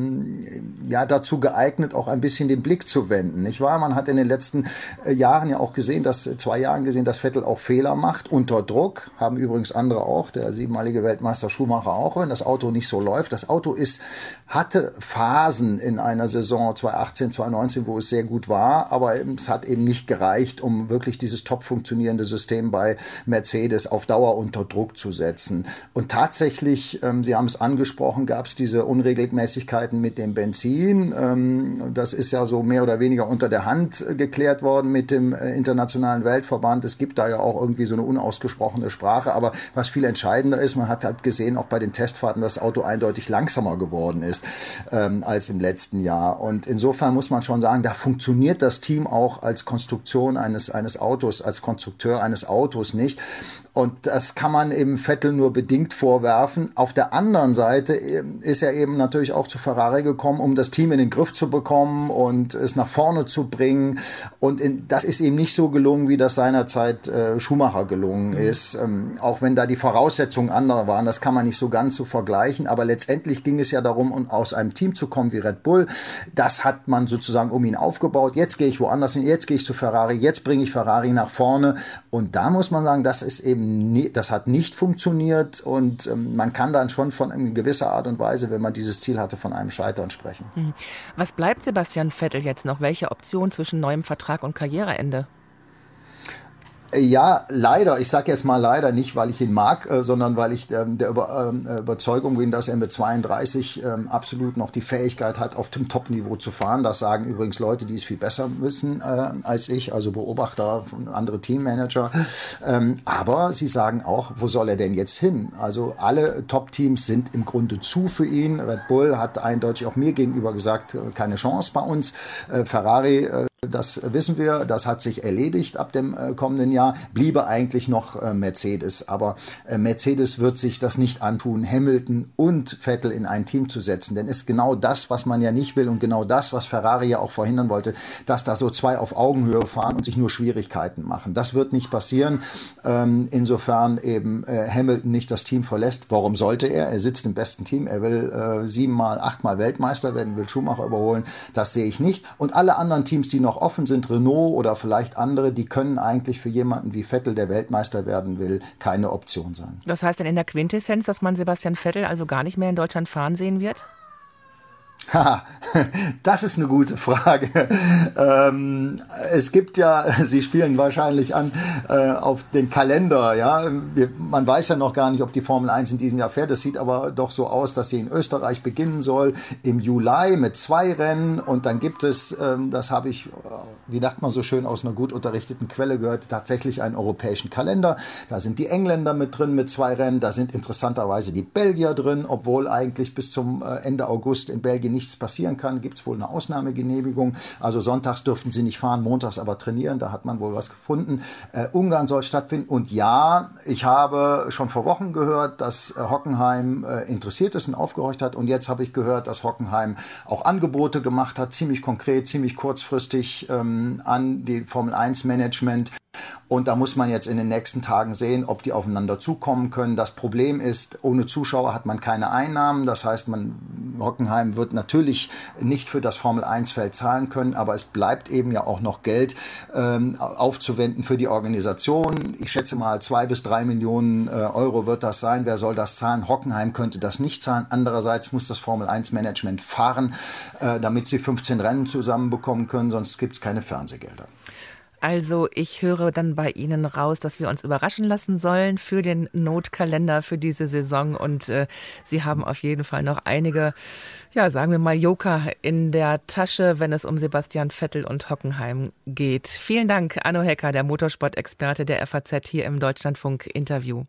Speaker 20: dazu geeignet, auch ein bisschen den Blick zu wenden, nicht wahr? Man hat in den letzten Jahren ja auch gesehen, dass Vettel auch Fehler macht, unter Druck, haben übrigens andere auch, der 7-malige Weltmeister Schumacher auch, wenn das Auto nicht so läuft. Das Auto hatte Phasen in einer Saison 2018, 2019, wo es sehr gut war, aber es hat eben nicht gereicht, um wirklich dieses top funktionierende System bei Mercedes auf Dauer unter Druck zu setzen. Und tatsächlich, Sie haben es angesprochen, gab es diese Unregelmäßigkeiten mit dem Benzin. Das ist ja so mehr oder weniger unter der Hand geklärt worden mit dem Internationalen Weltverband. Es gibt da ja auch irgendwie so eine unausgesprochene Sprache. Aber was viel entscheidender ist, man hat halt gesehen, auch bei den Testfahrten, dass das Auto eindeutig langsamer geworden ist als im letzten Jahr. Und insofern muss man schon sagen, da funktioniert das Team auch als Konstruktion eines Autos, als Konstrukteur eines Autos nicht. Und das kann man eben Vettel nur bedingt vorwerfen. Auf der anderen Seite ist er eben natürlich auch zu Ferrari gekommen, um das Team in den Griff zu bekommen und es nach vorne zu bringen. Und das ist ihm nicht so gelungen, wie das seinerzeit Schumacher gelungen ist. Auch wenn da die Voraussetzungen andere waren, das kann man nicht so ganz so vergleichen. Aber letztendlich ging es ja darum, aus einem Team zu kommen wie Red Bull. Das hat man sozusagen um ihn aufgebaut. Jetzt gehe ich woanders hin, jetzt gehe ich zu Ferrari, jetzt bringe ich Ferrari nach vorne. Und da muss man sagen, das hat nicht funktioniert. Und man kann dann schon von in gewisser Art und Weise, wenn man dieses Ziel hatte, von einem Scheitern sprechen.
Speaker 2: Was bleibt Sebastian Vettel jetzt noch? Welche Option zwischen neuem Vertrag und Karriereende?
Speaker 20: Ja, leider. Ich sage jetzt mal leider nicht, weil ich ihn mag, sondern weil ich der Überzeugung bin, dass er mit 32 absolut noch die Fähigkeit hat, auf dem Top-Niveau zu fahren. Das sagen übrigens Leute, die es viel besser wissen als ich, also Beobachter, andere Teammanager. Aber sie sagen auch, wo soll er denn jetzt hin? Also alle Top-Teams sind im Grunde zu für ihn. Red Bull hat eindeutig auch mir gegenüber gesagt, keine Chance bei uns. Ferrari, das wissen wir, das hat sich erledigt ab dem kommenden Jahr, bliebe eigentlich noch Mercedes. Aber Mercedes wird sich das nicht antun, Hamilton und Vettel in ein Team zu setzen. Denn ist genau das, was man ja nicht will und genau das, was Ferrari ja auch verhindern wollte, dass da so zwei auf Augenhöhe fahren und sich nur Schwierigkeiten machen. Das wird nicht passieren. Insofern eben Hamilton nicht das Team verlässt. Warum sollte er? Er sitzt im besten Team. Er will 7-mal, 8-mal Weltmeister werden, will Schumacher überholen. Das sehe ich nicht. Und alle anderen Teams, die noch offen sind, Renault oder vielleicht andere, die können eigentlich für jemanden wie Vettel, der Weltmeister werden will, keine Option sein.
Speaker 2: Was heißt denn in der Quintessenz, dass man Sebastian Vettel also gar nicht mehr in Deutschland fahren sehen wird?
Speaker 20: Haha, das ist eine gute Frage. Es gibt ja, Sie spielen wahrscheinlich an auf den Kalender, ja. Man weiß ja noch gar nicht, ob die Formel 1 in diesem Jahr fährt. Es sieht aber doch so aus, dass sie in Österreich beginnen soll im Juli mit 2 Rennen und dann gibt es, das habe ich, wie sagt man so schön, aus einer gut unterrichteten Quelle gehört, tatsächlich einen europäischen Kalender. Da sind die Engländer mit drin mit 2 Rennen, da sind interessanterweise die Belgier drin, obwohl eigentlich bis zum Ende August in Belgien nichts passieren kann, gibt es wohl eine Ausnahmegenehmigung. Also sonntags dürften sie nicht fahren, montags aber trainieren, da hat man wohl was gefunden. Ungarn soll stattfinden und ja, ich habe schon vor Wochen gehört, dass Hockenheim interessiert ist und aufgehorcht hat und jetzt habe ich gehört, dass Hockenheim auch Angebote gemacht hat, ziemlich konkret, ziemlich kurzfristig an die Formel 1 Management. Und da muss man jetzt in den nächsten Tagen sehen, ob die aufeinander zukommen können. Das Problem ist, ohne Zuschauer hat man keine Einnahmen. Das heißt, Hockenheim wird natürlich nicht für das Formel-1-Feld zahlen können, aber es bleibt eben ja auch noch Geld aufzuwenden für die Organisation. Ich schätze mal 2 bis 3 Millionen Euro wird das sein. Wer soll das zahlen? Hockenheim könnte das nicht zahlen. Andererseits muss das Formel-1-Management fahren, damit sie 15 Rennen zusammenbekommen können, sonst gibt es keine Fernsehgelder.
Speaker 2: Also ich höre dann bei Ihnen raus, dass wir uns überraschen lassen sollen für den Notkalender für diese Saison. Und Sie haben auf jeden Fall noch einige, ja, sagen wir mal, Joker in der Tasche, wenn es um Sebastian Vettel und Hockenheim geht. Vielen Dank, Anno Hecker, der Motorsport-Experte der FAZ hier im Deutschlandfunk-Interview.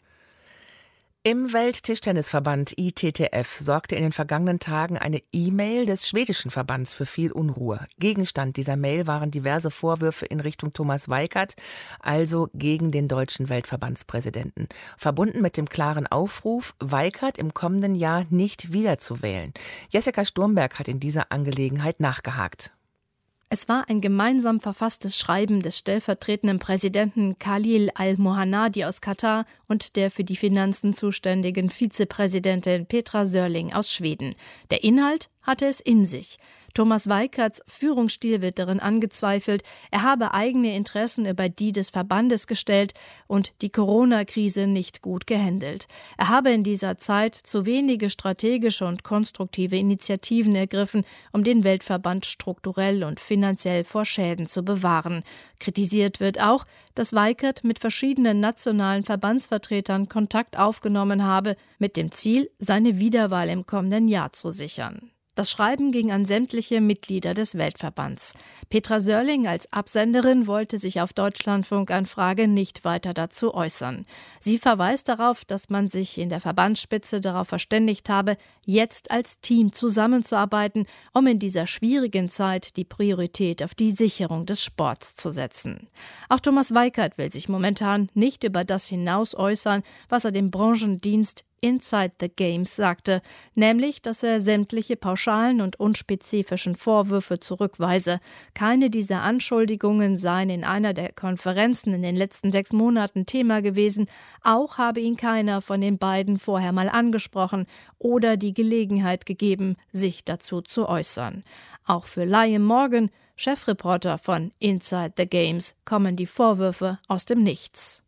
Speaker 2: Im Welttischtennisverband ITTF sorgte in den vergangenen Tagen eine E-Mail des schwedischen Verbands für viel Unruhe. Gegenstand dieser Mail waren diverse Vorwürfe in Richtung Thomas Weikert, also gegen den deutschen Weltverbandspräsidenten. Verbunden mit dem klaren Aufruf, Weikert im kommenden Jahr nicht wiederzuwählen. Jessica Sturmberg hat in dieser Angelegenheit nachgehakt.
Speaker 21: Es war ein gemeinsam verfasstes Schreiben des stellvertretenden Präsidenten Khalil Al-Mohanadi aus Katar und der für die Finanzen zuständigen Vizepräsidentin Petra Sörling aus Schweden. Der Inhalt hatte es in sich. Thomas Weikerts Führungsstil wird darin angezweifelt, er habe eigene Interessen über die des Verbandes gestellt und die Corona-Krise nicht gut gehandelt. Er habe in dieser Zeit zu wenige strategische und konstruktive Initiativen ergriffen, um den Weltverband strukturell und finanziell vor Schäden zu bewahren. Kritisiert wird auch, dass Weikert mit verschiedenen nationalen Verbandsvertretern Kontakt aufgenommen habe, mit dem Ziel, seine Wiederwahl im kommenden Jahr zu sichern. Das Schreiben ging an sämtliche Mitglieder des Weltverbands. Petra Sörling als Absenderin wollte sich auf Deutschlandfunk-Anfrage nicht weiter dazu äußern. Sie verweist darauf, dass man sich in der Verbandsspitze darauf verständigt habe, jetzt als Team zusammenzuarbeiten, um in dieser schwierigen Zeit die Priorität auf die Sicherung des Sports zu setzen. Auch Thomas Weikert will sich momentan nicht über das hinaus äußern, was er dem Branchendienst Inside the Games sagte, nämlich, dass er sämtliche pauschalen und unspezifischen Vorwürfe zurückweise. Keine dieser Anschuldigungen seien in einer der Konferenzen in den letzten 6 Monaten Thema gewesen, auch habe ihn keiner von den beiden vorher mal angesprochen oder die Gelegenheit gegeben, sich dazu zu äußern. Auch für Liam Morgan, Chefreporter von Inside the Games, kommen die Vorwürfe aus dem Nichts.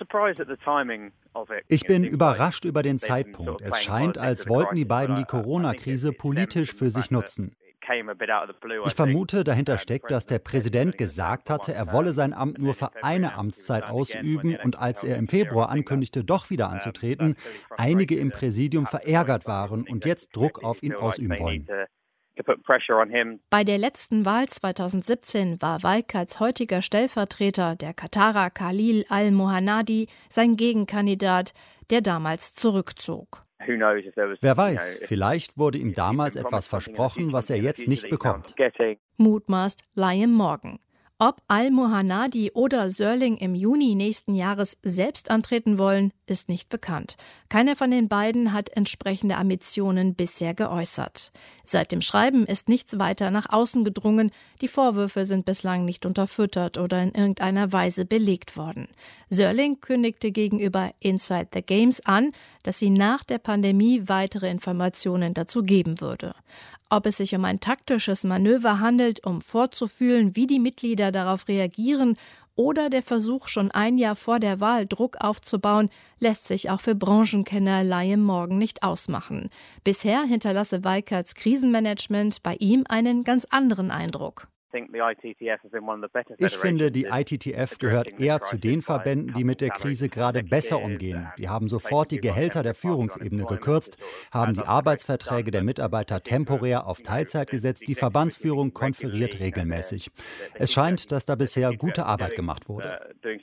Speaker 22: Ich bin überrascht über den Zeitpunkt. Es scheint, als wollten die beiden die Corona-Krise politisch für sich nutzen. Ich vermute, dahinter steckt, dass der Präsident gesagt hatte, er wolle sein Amt nur für eine Amtszeit ausüben und als er im Februar ankündigte, doch wieder anzutreten, einige im Präsidium verärgert waren und jetzt Druck auf ihn ausüben wollen.
Speaker 21: Bei der letzten Wahl 2017 war Weikerts heutiger Stellvertreter, der Katarer Khalil Al-Mohanadi, sein Gegenkandidat, der damals zurückzog.
Speaker 22: Wer weiß, vielleicht wurde ihm damals etwas versprochen, was er jetzt nicht bekommt.
Speaker 21: Mutmaßt Liam Morgan. Ob Al-Mohanadi oder Sörling im Juni nächsten Jahres selbst antreten wollen, ist nicht bekannt. Keiner von den beiden hat entsprechende Ambitionen bisher geäußert. Seit dem Schreiben ist nichts weiter nach außen gedrungen. Die Vorwürfe sind bislang nicht unterfüttert oder in irgendeiner Weise belegt worden. Sörling kündigte gegenüber Inside the Games an, dass sie nach der Pandemie weitere Informationen dazu geben würde. Ob es sich um ein taktisches Manöver handelt, um vorzufühlen, wie die Mitglieder darauf reagieren, oder der Versuch, schon ein Jahr vor der Wahl Druck aufzubauen, lässt sich auch für Branchenkenner Liam Morgan nicht ausmachen. Bisher hinterlasse Weikerts Krisenmanagement bei ihm einen ganz anderen Eindruck.
Speaker 22: Ich finde, die ITTF gehört eher zu den Verbänden, die mit der Krise gerade besser umgehen. Wir haben sofort die Gehälter der Führungsebene gekürzt, haben die Arbeitsverträge der Mitarbeiter temporär auf Teilzeit gesetzt, die Verbandsführung konferiert regelmäßig. Es scheint, dass da bisher gute Arbeit gemacht wurde.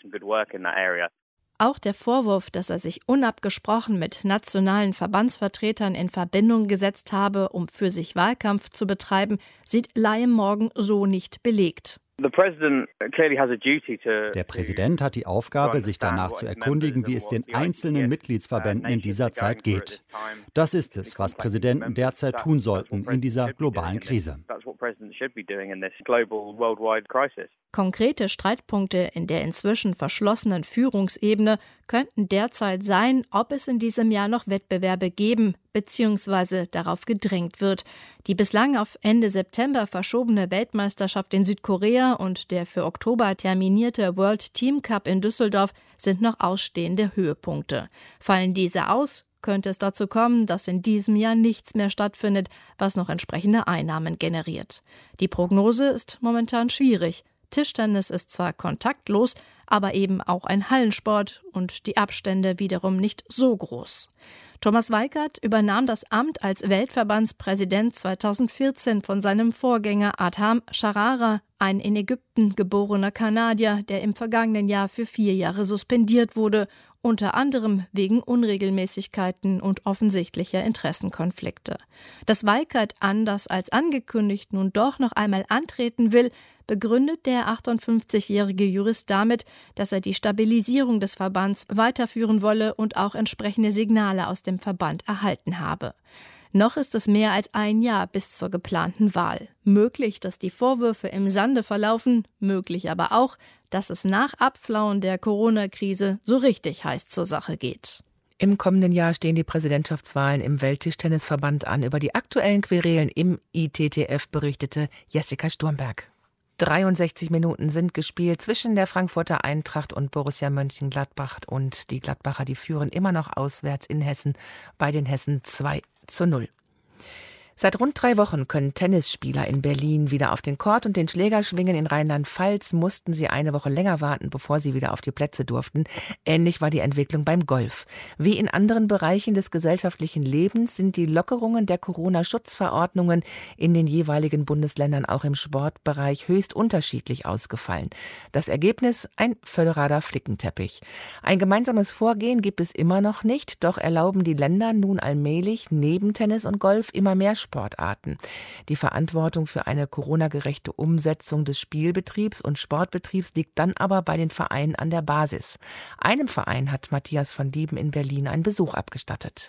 Speaker 21: Auch der Vorwurf, dass er sich unabgesprochen mit nationalen Verbandsvertretern in Verbindung gesetzt habe, um für sich Wahlkampf zu betreiben, sieht Liam Morgan so nicht belegt.
Speaker 22: Der Präsident hat die Aufgabe, sich danach zu erkundigen, wie es den einzelnen Mitgliedsverbänden in dieser Zeit geht. Das ist es, was Präsidenten derzeit tun sollten in dieser globalen Krise.
Speaker 21: Konkrete Streitpunkte in der inzwischen verschlossenen Führungsebene könnten derzeit sein, ob es in diesem Jahr noch Wettbewerbe geben bzw. darauf gedrängt wird. Die bislang auf Ende September verschobene Weltmeisterschaft in Südkorea und der für Oktober terminierte World Team Cup in Düsseldorf sind noch ausstehende Höhepunkte. Fallen diese aus, könnte es dazu kommen, dass in diesem Jahr nichts mehr stattfindet, was noch entsprechende Einnahmen generiert. Die Prognose ist momentan schwierig Tischtennis ist zwar kontaktlos, aber eben auch ein Hallensport und die Abstände wiederum nicht so groß. Thomas Weikert übernahm das Amt als Weltverbandspräsident 2014 von seinem Vorgänger Adham Sharara, ein in Ägypten geborener Kanadier, der im vergangenen Jahr für 4 Jahre suspendiert wurde, unter anderem wegen Unregelmäßigkeiten und offensichtlicher Interessenkonflikte. Dass Weikert anders als angekündigt nun doch noch einmal antreten will, begründet der 58-jährige Jurist damit, dass er die Stabilisierung des Verbands weiterführen wolle und auch entsprechende Signale aus dem Verband erhalten habe. Noch ist es mehr als ein Jahr bis zur geplanten Wahl. Möglich, dass die Vorwürfe im Sande verlaufen, möglich aber auch, dass es nach Abflauen der Corona-Krise so richtig heiß zur Sache geht.
Speaker 2: Im kommenden Jahr stehen die Präsidentschaftswahlen im Welttischtennisverband an. Über die aktuellen Querelen im ITTF berichtete Jessica Sturmberg. 63 Minuten sind gespielt zwischen der Frankfurter Eintracht und Borussia Mönchengladbach. Und die Gladbacher, die führen immer noch auswärts in Hessen bei den Hessen 2:0. Seit rund 3 Wochen können Tennisspieler in Berlin wieder auf den Court und den Schläger schwingen. In Rheinland-Pfalz mussten sie eine Woche länger warten, bevor sie wieder auf die Plätze durften. Ähnlich war die Entwicklung beim Golf. Wie in anderen Bereichen des gesellschaftlichen Lebens sind die Lockerungen der Corona-Schutzverordnungen in den jeweiligen Bundesländern auch im Sportbereich höchst unterschiedlich ausgefallen. Das Ergebnis: ein föderaler Flickenteppich. Ein gemeinsames Vorgehen gibt es immer noch nicht, doch erlauben die Länder nun allmählich neben Tennis und Golf immer mehr Sportarten. Die Verantwortung für eine Corona-gerechte Umsetzung des Spielbetriebs und Sportbetriebs liegt dann aber bei den Vereinen an der Basis. Einem Verein hat Matthias von Lieben in Berlin einen Besuch abgestattet.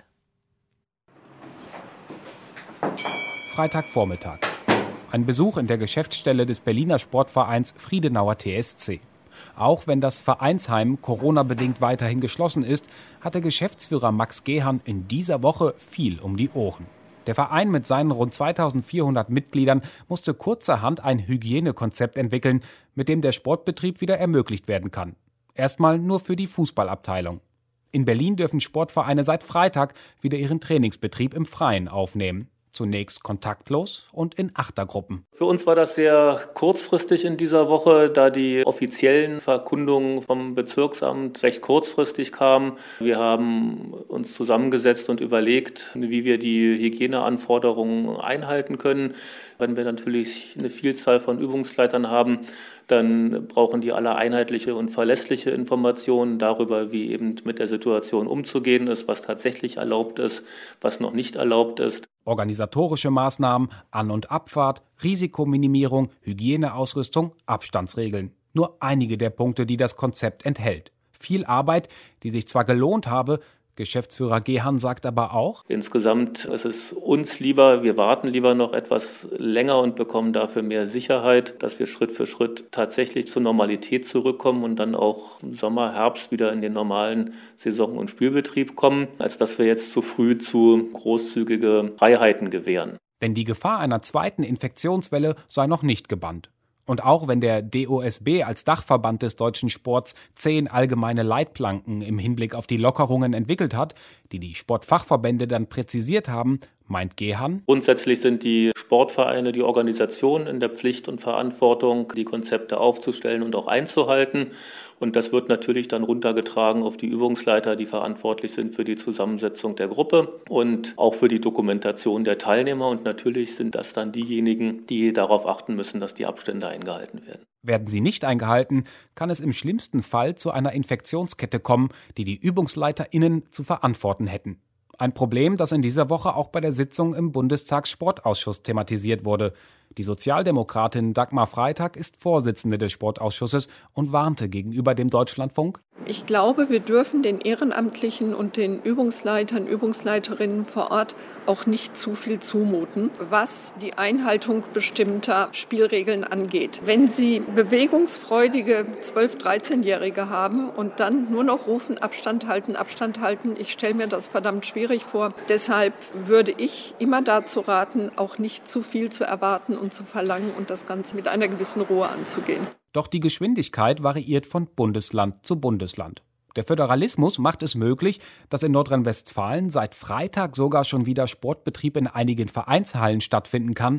Speaker 1: Freitagvormittag. Ein Besuch in der Geschäftsstelle des Berliner Sportvereins Friedenauer TSC. Auch wenn das Vereinsheim Corona-bedingt weiterhin geschlossen ist, hatte Geschäftsführer Max Gehan in dieser Woche viel um die Ohren. Der Verein mit seinen rund 2400 Mitgliedern musste kurzerhand ein Hygienekonzept entwickeln, mit dem der Sportbetrieb wieder ermöglicht werden kann. Erstmal nur für die Fußballabteilung. In Berlin dürfen Sportvereine seit Freitag wieder ihren Trainingsbetrieb im Freien aufnehmen. Zunächst kontaktlos und in Achtergruppen.
Speaker 3: Für uns war das sehr kurzfristig in dieser Woche, da die offiziellen Verkundungen vom Bezirksamt recht kurzfristig kamen. Wir haben uns zusammengesetzt und überlegt, wie wir die Hygieneanforderungen einhalten können. Wenn wir natürlich eine Vielzahl von Übungsleitern haben, dann brauchen die alle einheitliche und verlässliche Informationen darüber, wie eben mit der Situation umzugehen ist, was tatsächlich erlaubt ist, was noch nicht erlaubt ist.
Speaker 1: Organisatorische Maßnahmen, An- und Abfahrt, Risikominimierung, Hygieneausrüstung, Abstandsregeln. Nur einige der Punkte, die das Konzept enthält. Viel Arbeit, die sich zwar gelohnt habe, Geschäftsführer Gehan sagt aber auch:
Speaker 3: Insgesamt ist es uns lieber, wir warten lieber noch etwas länger und bekommen dafür mehr Sicherheit, dass wir Schritt für Schritt tatsächlich zur Normalität zurückkommen und dann auch im Sommer, Herbst wieder in den normalen Saison- und Spielbetrieb kommen, als dass wir jetzt zu früh zu großzügige Freiheiten gewähren.
Speaker 1: Denn die Gefahr einer zweiten Infektionswelle sei noch nicht gebannt. Und auch wenn der DOSB als Dachverband des deutschen Sports 10 allgemeine Leitplanken im Hinblick auf die Lockerungen entwickelt hat, die die Sportfachverbände dann präzisiert haben, meint Gehan:
Speaker 3: Grundsätzlich sind die Sportvereine, die Organisationen in der Pflicht und Verantwortung, die Konzepte aufzustellen und auch einzuhalten. Und das wird natürlich dann runtergetragen auf die Übungsleiter, die verantwortlich sind für die Zusammensetzung der Gruppe und auch für die Dokumentation der Teilnehmer. Und natürlich sind das dann diejenigen, die darauf achten müssen, dass die Abstände eingehalten werden.
Speaker 1: Werden sie nicht eingehalten, kann es im schlimmsten Fall zu einer Infektionskette kommen, die ÜbungsleiterInnen zu verantworten hätten. Ein Problem, das in dieser Woche auch bei der Sitzung im Bundestagssportausschuss thematisiert wurde. Die Sozialdemokratin Dagmar Freitag ist Vorsitzende des Sportausschusses und warnte gegenüber dem Deutschlandfunk:
Speaker 23: Ich glaube, wir dürfen den Ehrenamtlichen und den Übungsleitern, Übungsleiterinnen vor Ort auch nicht zu viel zumuten, was die Einhaltung bestimmter Spielregeln angeht. Wenn Sie bewegungsfreudige 12-, 13-Jährige haben und dann nur noch rufen, Abstand halten, ich stelle mir das verdammt schwierig vor. Deshalb würde ich immer dazu raten, auch nicht zu viel zu erwarten und zu verlangen und das Ganze mit einer gewissen Ruhe anzugehen.
Speaker 1: Doch die Geschwindigkeit variiert von Bundesland zu Bundesland. Der Föderalismus macht es möglich, dass in Nordrhein-Westfalen seit Freitag sogar schon wieder Sportbetrieb in einigen Vereinshallen stattfinden kann.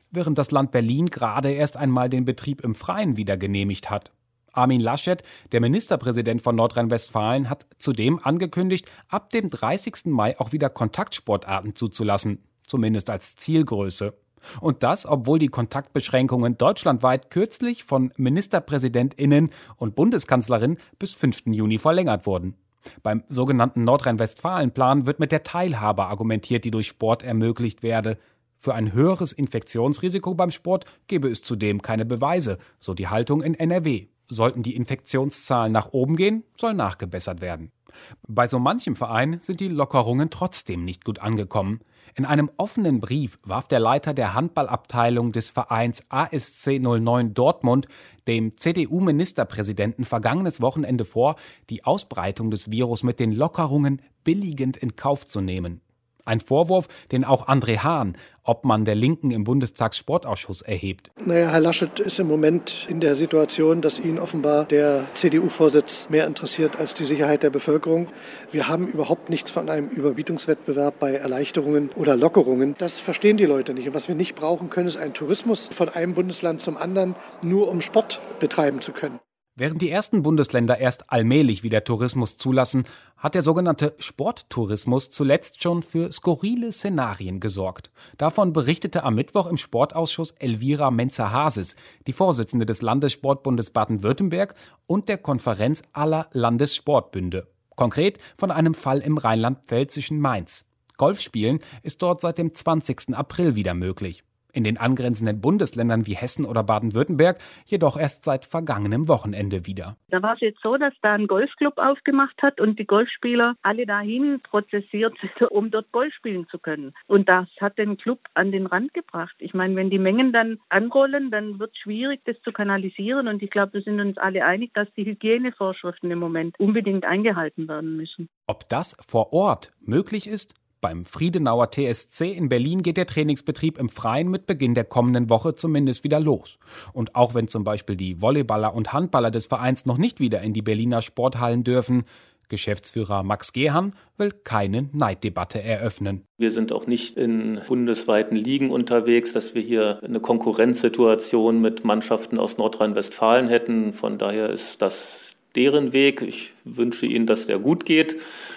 Speaker 1: während das Land Berlin gerade erst einmal den Betrieb im Freien wieder genehmigt hat. Armin Laschet, der Ministerpräsident von Nordrhein-Westfalen, hat zudem angekündigt, ab dem 30. Mai auch wieder Kontaktsportarten zuzulassen, zumindest als Zielgröße. Und das, obwohl die Kontaktbeschränkungen deutschlandweit kürzlich von MinisterpräsidentInnen und Bundeskanzlerin bis 5. Juni verlängert wurden. Beim sogenannten Nordrhein-Westfalen-Plan wird mit der Teilhabe argumentiert, die durch Sport ermöglicht werde. Für ein höheres Infektionsrisiko beim Sport gebe es zudem keine Beweise, so die Haltung in NRW. Sollten die Infektionszahlen nach oben gehen, soll nachgebessert werden. Bei so manchem Verein sind die Lockerungen trotzdem nicht gut angekommen. In einem offenen Brief warf der Leiter der Handballabteilung des Vereins ASC 09 Dortmund dem CDU-Ministerpräsidenten vergangenes Wochenende vor, die Ausbreitung des Virus mit den Lockerungen billigend in Kauf zu nehmen. Ein Vorwurf, den auch André Hahn, Obmann der Linken im Bundestagssportausschuss, erhebt.
Speaker 4: Herr Laschet ist im Moment in der Situation, dass ihn offenbar der CDU-Vorsitz mehr interessiert als die Sicherheit der Bevölkerung. Wir haben überhaupt nichts von einem Überbietungswettbewerb bei Erleichterungen oder Lockerungen. Das verstehen die Leute nicht. Und was wir nicht brauchen können, ist ein Tourismus von einem Bundesland zum anderen, nur um Sport betreiben zu können.
Speaker 1: Während die ersten Bundesländer erst allmählich wieder Tourismus zulassen, hat der sogenannte Sporttourismus zuletzt schon für skurrile Szenarien gesorgt. Davon berichtete am Mittwoch im Sportausschuss Elvira Menzer-Hasis, die Vorsitzende des Landessportbundes Baden-Württemberg und der Konferenz aller Landessportbünde. Konkret von einem Fall im rheinland-pfälzischen Mainz. Golfspielen ist dort seit dem 20. April wieder möglich. In den angrenzenden Bundesländern wie Hessen oder Baden-Württemberg jedoch erst seit vergangenem Wochenende wieder.
Speaker 5: Da war es jetzt so, dass da ein Golfclub aufgemacht hat und die Golfspieler alle dahin prozessiert sind, um dort Golf spielen zu können. Und das hat den Club an den Rand gebracht. Ich meine, wenn die Mengen dann anrollen, dann wird es schwierig, das zu kanalisieren. Und ich glaube, wir sind uns alle einig, dass die Hygienevorschriften im Moment unbedingt eingehalten werden müssen.
Speaker 1: Ob das vor Ort möglich ist? Beim Friedenauer TSC in Berlin geht der Trainingsbetrieb im Freien mit Beginn der kommenden Woche zumindest wieder los. Und auch wenn zum Beispiel die Volleyballer und Handballer des Vereins noch nicht wieder in die Berliner Sporthallen dürfen, Geschäftsführer Max Gehan will keine Neiddebatte eröffnen.
Speaker 3: Wir sind auch nicht in bundesweiten Ligen unterwegs, dass wir hier eine Konkurrenzsituation mit Mannschaften aus Nordrhein-Westfalen hätten. Von daher ist das deren Weg. Ich wünsche ihnen, dass der gut geht.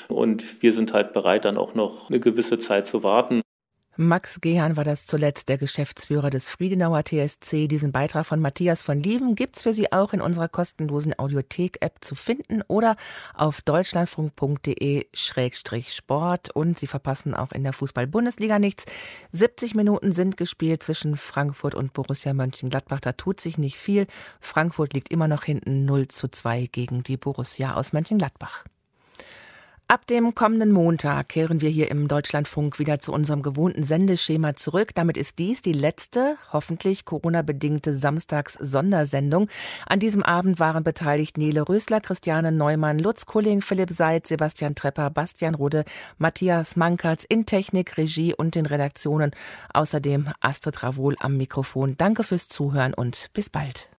Speaker 3: Und wir sind halt bereit, dann auch noch eine gewisse Zeit zu warten.
Speaker 2: Max Gehan war das zuletzt, der Geschäftsführer des Friedenauer TSC. Diesen Beitrag von Matthias von Lieven gibt's für Sie auch in unserer kostenlosen Audiothek-App zu finden oder auf deutschlandfunk.de/sport. Und Sie verpassen auch in der Fußball-Bundesliga nichts. 70 Minuten sind gespielt zwischen Frankfurt und Borussia Mönchengladbach. Da tut sich nicht viel. Frankfurt liegt immer noch hinten 0:2 gegen die Borussia aus Mönchengladbach. Ab dem kommenden Montag kehren wir hier im Deutschlandfunk wieder zu unserem gewohnten Sendeschema zurück. Damit ist dies die letzte, hoffentlich Corona-bedingte Samstags-Sondersendung. An diesem Abend waren beteiligt Nele Rösler, Christiane Neumann, Lutz Kulling, Philipp Seitz, Sebastian Trepper, Bastian Rudde, Matthias Mankertz in Technik, Regie und den Redaktionen. Außerdem Astrid Ravol am Mikrofon. Danke fürs Zuhören und bis bald.